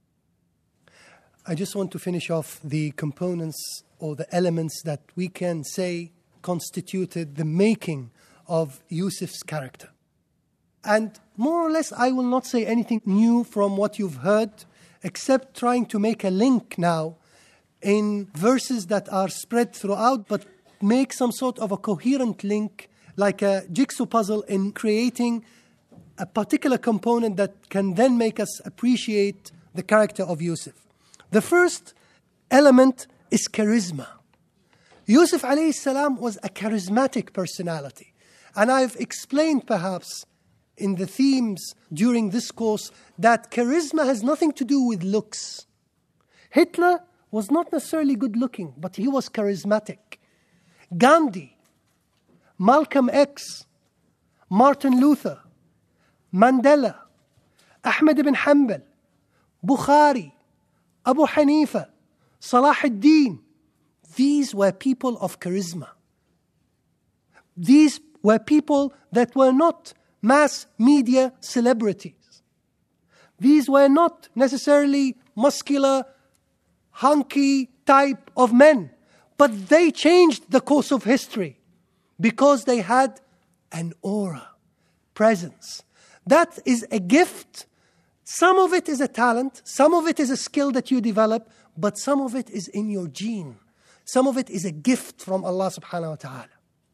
I just want to finish off the components or the elements that we can say constituted the making of Yusuf's character. And more or less, I will not say anything new from what you've heard, except trying to make a link now in verses that are spread throughout, but make some sort of a coherent link, like a jigsaw puzzle, in creating a particular component that can then make us appreciate the character of Yusuf. The first element is charisma. Yusuf alayhi salam was a charismatic personality. And I've explained perhaps in the themes during this course that charisma has nothing to do with looks. Hitler was not necessarily good looking, but he was charismatic. Gandhi, Malcolm X, Martin Luther, Mandela, Ahmed ibn Hanbal, Bukhari, Abu Hanifa, Salah ad-Din. These were people of charisma. These were people that were not mass media celebrities. These were not necessarily muscular, hunky type of men, but they changed the course of history because they had an aura, presence. That is a gift. Some of it is a talent, some of it is a skill that you develop, but some of it is in your gene. Some of it is a gift from Allah subhanahu wa ta'ala.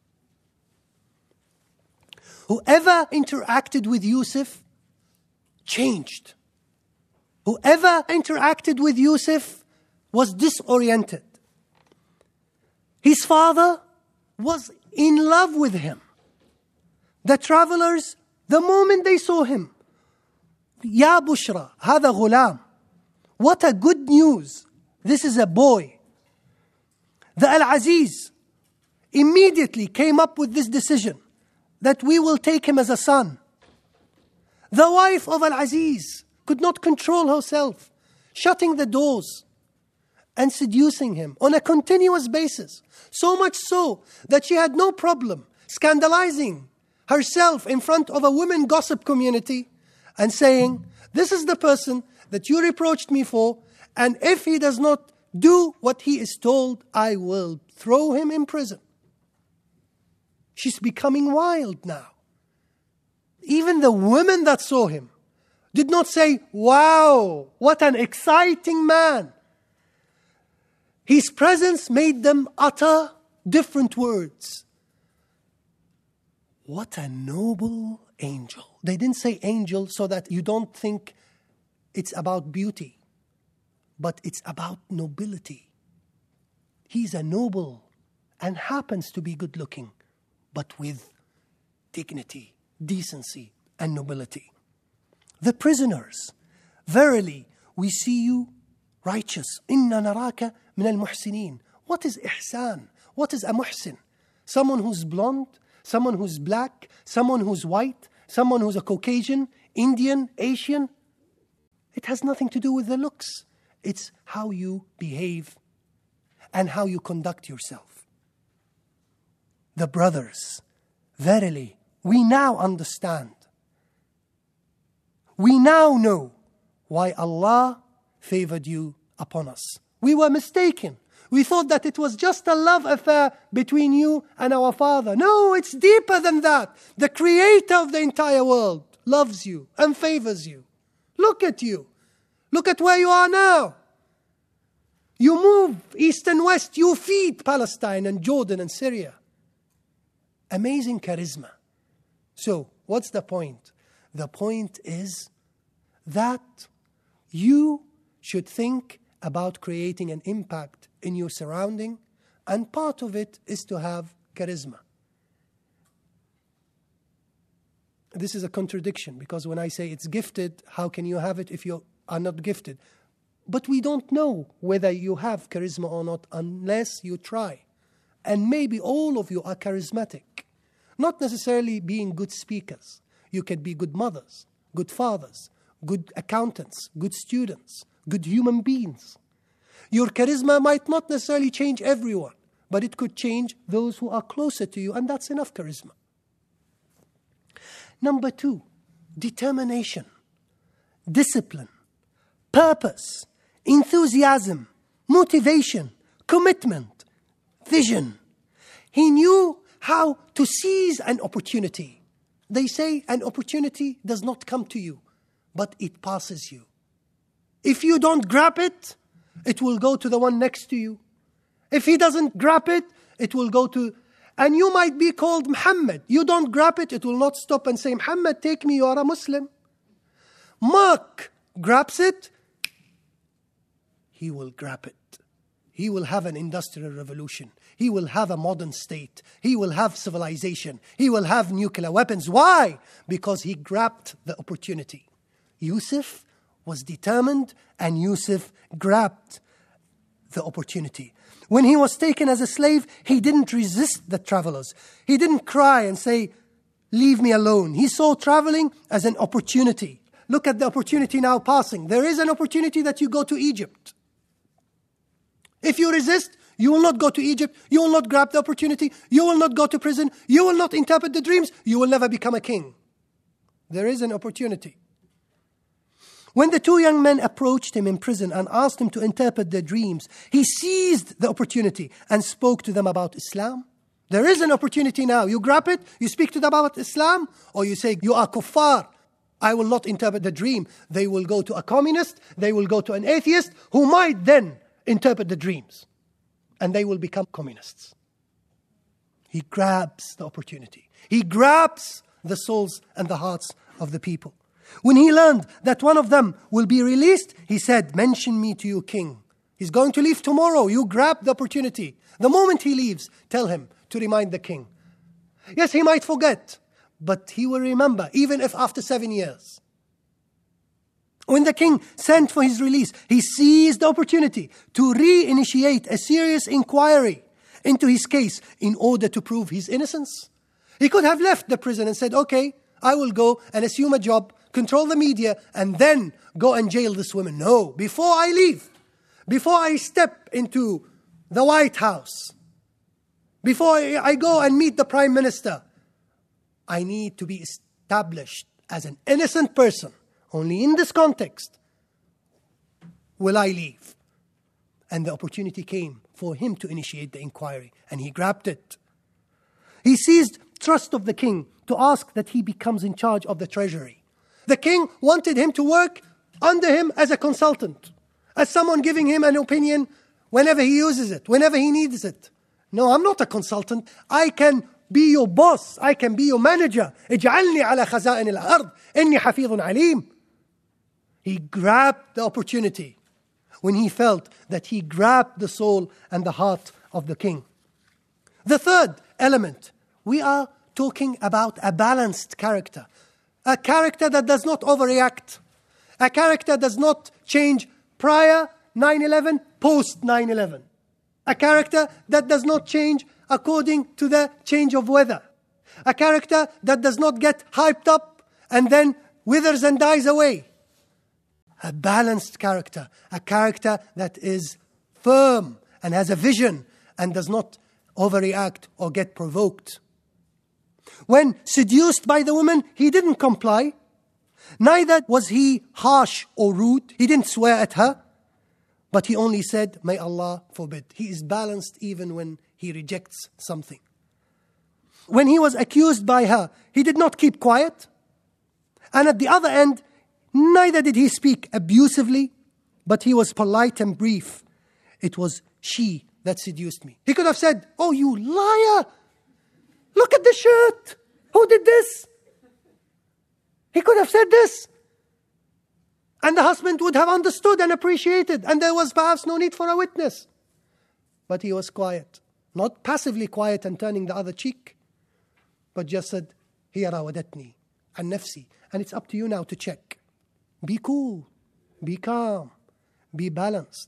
Whoever interacted with Yusuf changed. Whoever interacted with Yusuf was disoriented. His father was in love with him. The travelers, the moment they saw him, Ya Bushra, hada ghulam. What a good news. This is a boy. The Al-Aziz immediately came up with this decision that we will take him as a son. The wife of Al-Aziz could not control herself, shutting the doors and seducing him on a continuous basis. So much so that she had no problem scandalizing herself in front of a women gossip community and saying, this is the person that you reproached me for, and if he does not do what he is told, I will throw him in prison. She's becoming wild now. Even the women that saw him did not say, wow, what an exciting man. His presence made them utter different words. What a noble angel. They didn't say angel so that you don't think it's about beauty, but it's about nobility. He's a noble and happens to be good looking, but with dignity, decency and nobility. The prisoners, verily, we see you righteous. Inna naraka min al-muhsinin. What is ihsan? What is a muhsin? Someone who's blonde, someone who's black, someone who's white, someone who's a Caucasian, Indian, Asian. It has nothing to do with the looks. It's how you behave and how you conduct yourself. The brothers, verily, we now understand. We now know why Allah favored you upon us. We were mistaken. We thought that it was just a love affair between you and our father. No, it's deeper than that. The creator of the entire world loves you and favors you. Look at you. Look at where you are now. You move east and west. You feed Palestine and Jordan and Syria. Amazing charisma. So, what's the point? The point is that you should think about creating an impact in your surrounding, and part of it is to have charisma. This is a contradiction, because when I say it's gifted, how can you have it if you are not gifted? But we don't know whether you have charisma or not unless you try. And maybe all of you are charismatic. Not necessarily being good speakers. You can be good mothers, good fathers, good accountants, good students, good human beings. Your charisma might not necessarily change everyone, but it could change those who are closer to you, and that's enough charisma. Number two, determination, discipline, purpose, enthusiasm, motivation, commitment, vision. He knew how to seize an opportunity. They say an opportunity does not come to you, but it passes you. If you don't grab it, it will go to the one next to you. If he doesn't grab it, it will go to... And you might be called Muhammad. You don't grab it, it will not stop and say, Muhammad, take me, you are a Muslim. Mark grabs it, he will grab it. He will have an industrial revolution. He will have a modern state. He will have civilization. He will have nuclear weapons. Why? Because he grabbed the opportunity. Yusuf was determined, and Yusuf grabbed the opportunity. When he was taken as a slave, he didn't resist the travelers. He didn't cry and say, leave me alone. He saw traveling as an opportunity. Look at the opportunity now passing. There is an opportunity that you go to Egypt. If you resist, you will not go to Egypt. You will not grab the opportunity. You will not go to prison. You will not interpret the dreams. You will never become a king. There is an opportunity. When the two young men approached him in prison and asked him to interpret their dreams, he seized the opportunity and spoke to them about Islam. There is an opportunity now. You grab it, you speak to them about Islam, or you say, you are kuffar. I will not interpret the dream. They will go to a communist, they will go to an atheist, who might then interpret the dreams. And they will become communists. He grabs the opportunity. He grabs the souls and the hearts of the people. When he learned that one of them will be released, he said, mention me to your king. He's going to leave tomorrow. You grab the opportunity. The moment he leaves, tell him to remind the king. Yes, he might forget, but he will remember, even if after seven years. When the king sent for his release, he seized the opportunity to re-initiate a serious inquiry into his case in order to prove his innocence. He could have left the prison and said, okay, I will go and assume a job, control the media, and then go and jail this woman. No, before I leave, before I step into the White House, before I go and meet the Prime Minister, I need to be established as an innocent person. Only in this context will I leave. And the opportunity came for him to initiate the inquiry, and he grabbed it. He seized trust of the king to ask that he becomes in charge of the treasury. The king wanted him to work under him as a consultant, as someone giving him an opinion whenever he uses it, whenever he needs it. No, I'm not a consultant. I can be your boss. I can be your manager. اجعلني على خزائن الأرض إني حفيظ عليم. He grabbed the opportunity when he felt that he grabbed the soul and the heart of the king. The third element, we are talking about a balanced character. A character that does not overreact. A character does not change prior nine eleven, post nine eleven. A character that does not change according to the change of weather. A character that does not get hyped up and then withers and dies away. A balanced character. A character that is firm and has a vision and does not overreact or get provoked. When seduced by the woman, he didn't comply. Neither was he harsh or rude. He didn't swear at her. But he only said, may Allah forbid. He is balanced even when he rejects something. When he was accused by her, he did not keep quiet. And at the other end, neither did he speak abusively, but he was polite and brief. It was she that seduced me. He could have said, oh, you liar! Look at the shirt! Who did this? He could have said this. And the husband would have understood and appreciated, and there was perhaps no need for a witness. But he was quiet. Not passively quiet and turning the other cheek, but just said, هي راودتني عن نفسي. And it's up to you now to check. Be cool. Be calm. Be balanced.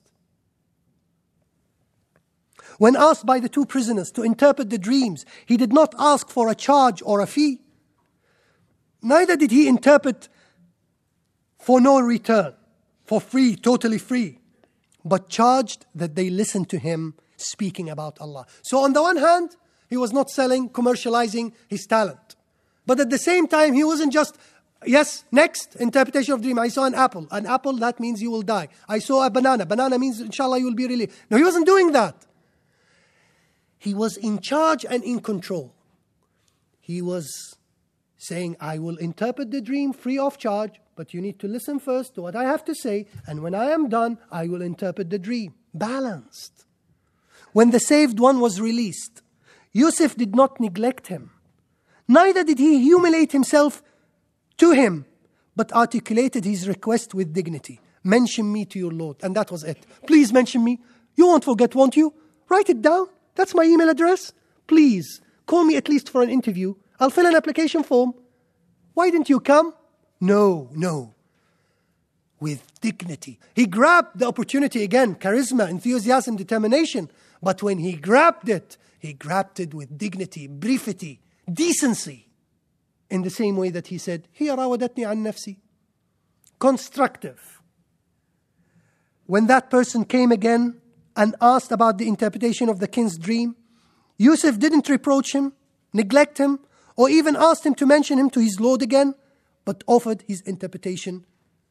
When asked by the two prisoners to interpret the dreams, he did not ask for a charge or a fee. Neither did he interpret for no return, for free, totally free, but charged that they listen to him speaking about Allah. So on the one hand, he was not selling, commercializing his talent. But at the same time, he wasn't just, yes, next, interpretation of dream. I saw an apple. An apple, that means you will die. I saw a banana. Banana means, inshallah, you will be released. No, he wasn't doing that. He was in charge and in control. He was saying, I will interpret the dream free of charge, but you need to listen first to what I have to say, and when I am done, I will interpret the dream. Balanced. When the saved one was released, Yusuf did not neglect him. Neither did he humiliate himself to him, but articulated his request with dignity. Mention me to your Lord. And that was it. Please mention me. You won't forget, won't you? Write it down. That's my email address. Please, call me at least for an interview. I'll fill an application form. Why didn't you come? No, no. With dignity. He grabbed the opportunity again. Charisma, enthusiasm, determination. But when he grabbed it, he grabbed it with dignity, briefity, decency. In the same way that he said, هي راودتني عن نفسي. Constructive. When that person came again and asked about the interpretation of the king's dream, Yusuf didn't reproach him, neglect him, or even asked him to mention him to his Lord again, but offered his interpretation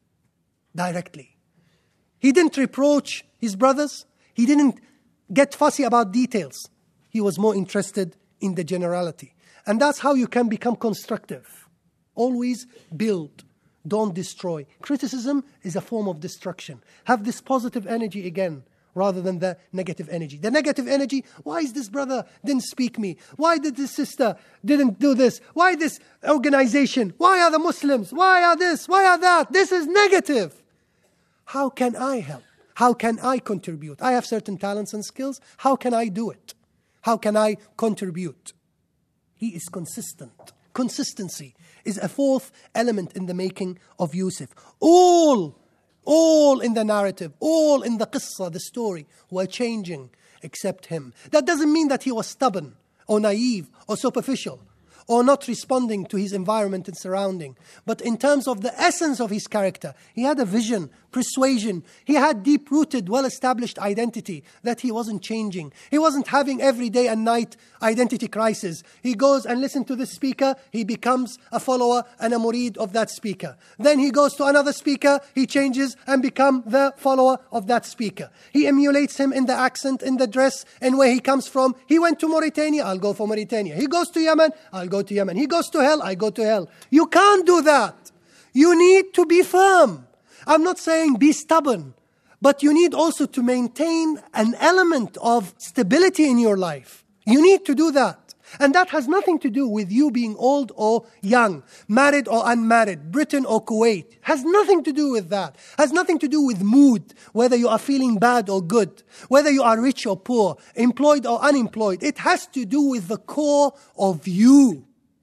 directly. He didn't reproach his brothers. He didn't get fussy about details. He was more interested in the generality. And that's how you can become constructive. Always build, don't destroy. Criticism is a form of destruction. Have this positive energy again, rather than the negative energy. The negative energy, why is this brother didn't speak me? Why did this sister didn't do this? Why this organization? Why are the Muslims? Why are this? Why are that? This is negative. How can I help? How can I contribute? I have certain talents and skills. How can I do it? How can I contribute? He is consistent. Consistency is a fourth element in the making of Yusuf. All All in the narrative, all in the qissa, the story, were changing except him. That doesn't mean that he was stubborn or naive or superficial or not responding to his environment and surrounding. But in terms of the essence of his character, he had a vision, persuasion. He had deep-rooted, well-established identity that he wasn't changing. He wasn't having every day and night identity crisis. He goes and listens to this speaker, he becomes a follower and a murid of that speaker. Then he goes to another speaker, he changes and becomes the follower of that speaker. He emulates him in the accent, in the dress, and where he comes from. He went to Mauritania, I'll go for Mauritania. He goes to Yemen, I'll go to Yemen. He goes to hell, I go to hell. You can't do that. You need to be firm. I'm not saying be stubborn, but you need also to maintain an element of stability in your life. You need to do that. And that has nothing to do with you being old or young, married or unmarried, Britain or Kuwait. Has nothing to do with that. Has nothing to do with mood, whether you are feeling bad or good, whether you are rich or poor, employed or unemployed. It has to do with the core of you.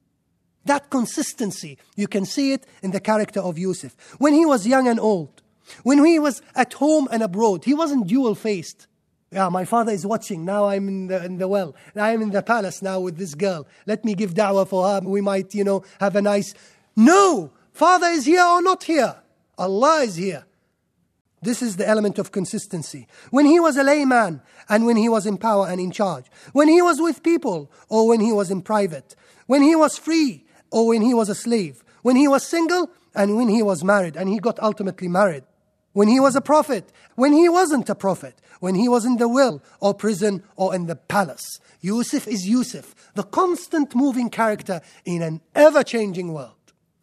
That consistency, you can see it in the character of Yusuf. When he was young and old, when he was at home and abroad, he wasn't dual-faced. Yeah, my father is watching. Now I'm in the, in the well. I am in the palace now with this girl. Let me give da'wah for her. We might, you know, have a nice... No! Father is here or not here. Allah is here. This is the element of consistency. When he was a layman and when he was in power and in charge. When he was with people or when he was in private. When he was free or when he was a slave. When he was single and when he was married. And he got ultimately married. When he was a prophet, when he wasn't a prophet, when he was in the well or prison or in the palace. Yusuf is Yusuf, the constant moving character in an ever-changing world.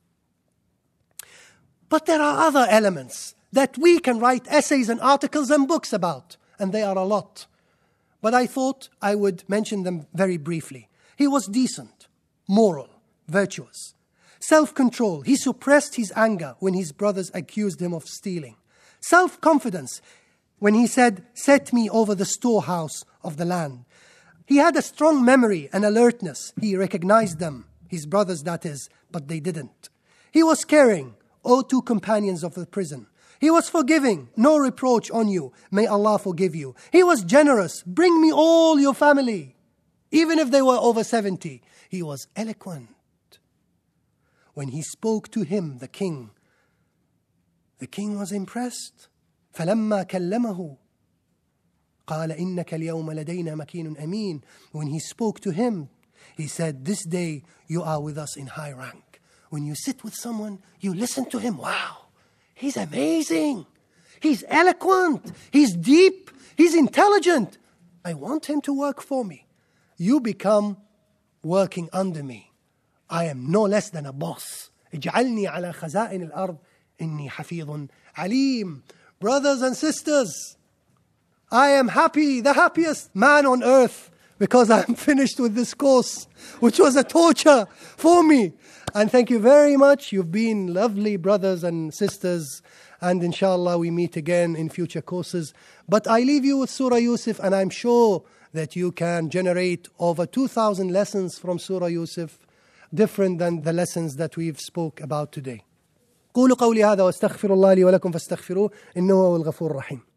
But there are other elements that we can write essays and articles and books about, and they are a lot. But I thought I would mention them very briefly. He was decent, moral, virtuous, self-control. He suppressed his anger when his brothers accused him of stealing. Self-confidence, when he said, set me over the storehouse of the land. He had a strong memory and alertness. He recognized them, his brothers that is, but they didn't. He was caring, O two companions of the prison. He was forgiving, no reproach on you, may Allah forgive you. He was generous, bring me all your family, even if they were over seventy. He was eloquent. When he spoke to him, the king, the king was impressed. فَلَمَّا كَلَّمَهُ قَالَ إِنَّكَ الْيَوْمَ لَدَيْنَا مَكِينٌ أَمِينٌ. When he spoke to him, he said, this day you are with us in high rank. When you sit with someone, you listen to him. Wow, he's amazing. He's eloquent. He's deep. He's intelligent. I want him to work for me. You become working under me. I am no less than a boss. اجعلني على خزائن الأرض إني حفيظ عليم. Brothers and sisters, I am happy, the happiest man on earth, because I am finished with this course, which was a torture for me. And thank you very much. You've been lovely brothers and sisters. And inshallah, we meet again in future courses. But I leave you with Surah Yusuf, and I'm sure that you can generate over two thousand lessons from Surah Yusuf, different than the lessons that we've spoke about today. قولوا قولي هذا واستغفر الله لي ولكم فاستغفروه إنه هو الغفور الرحيم.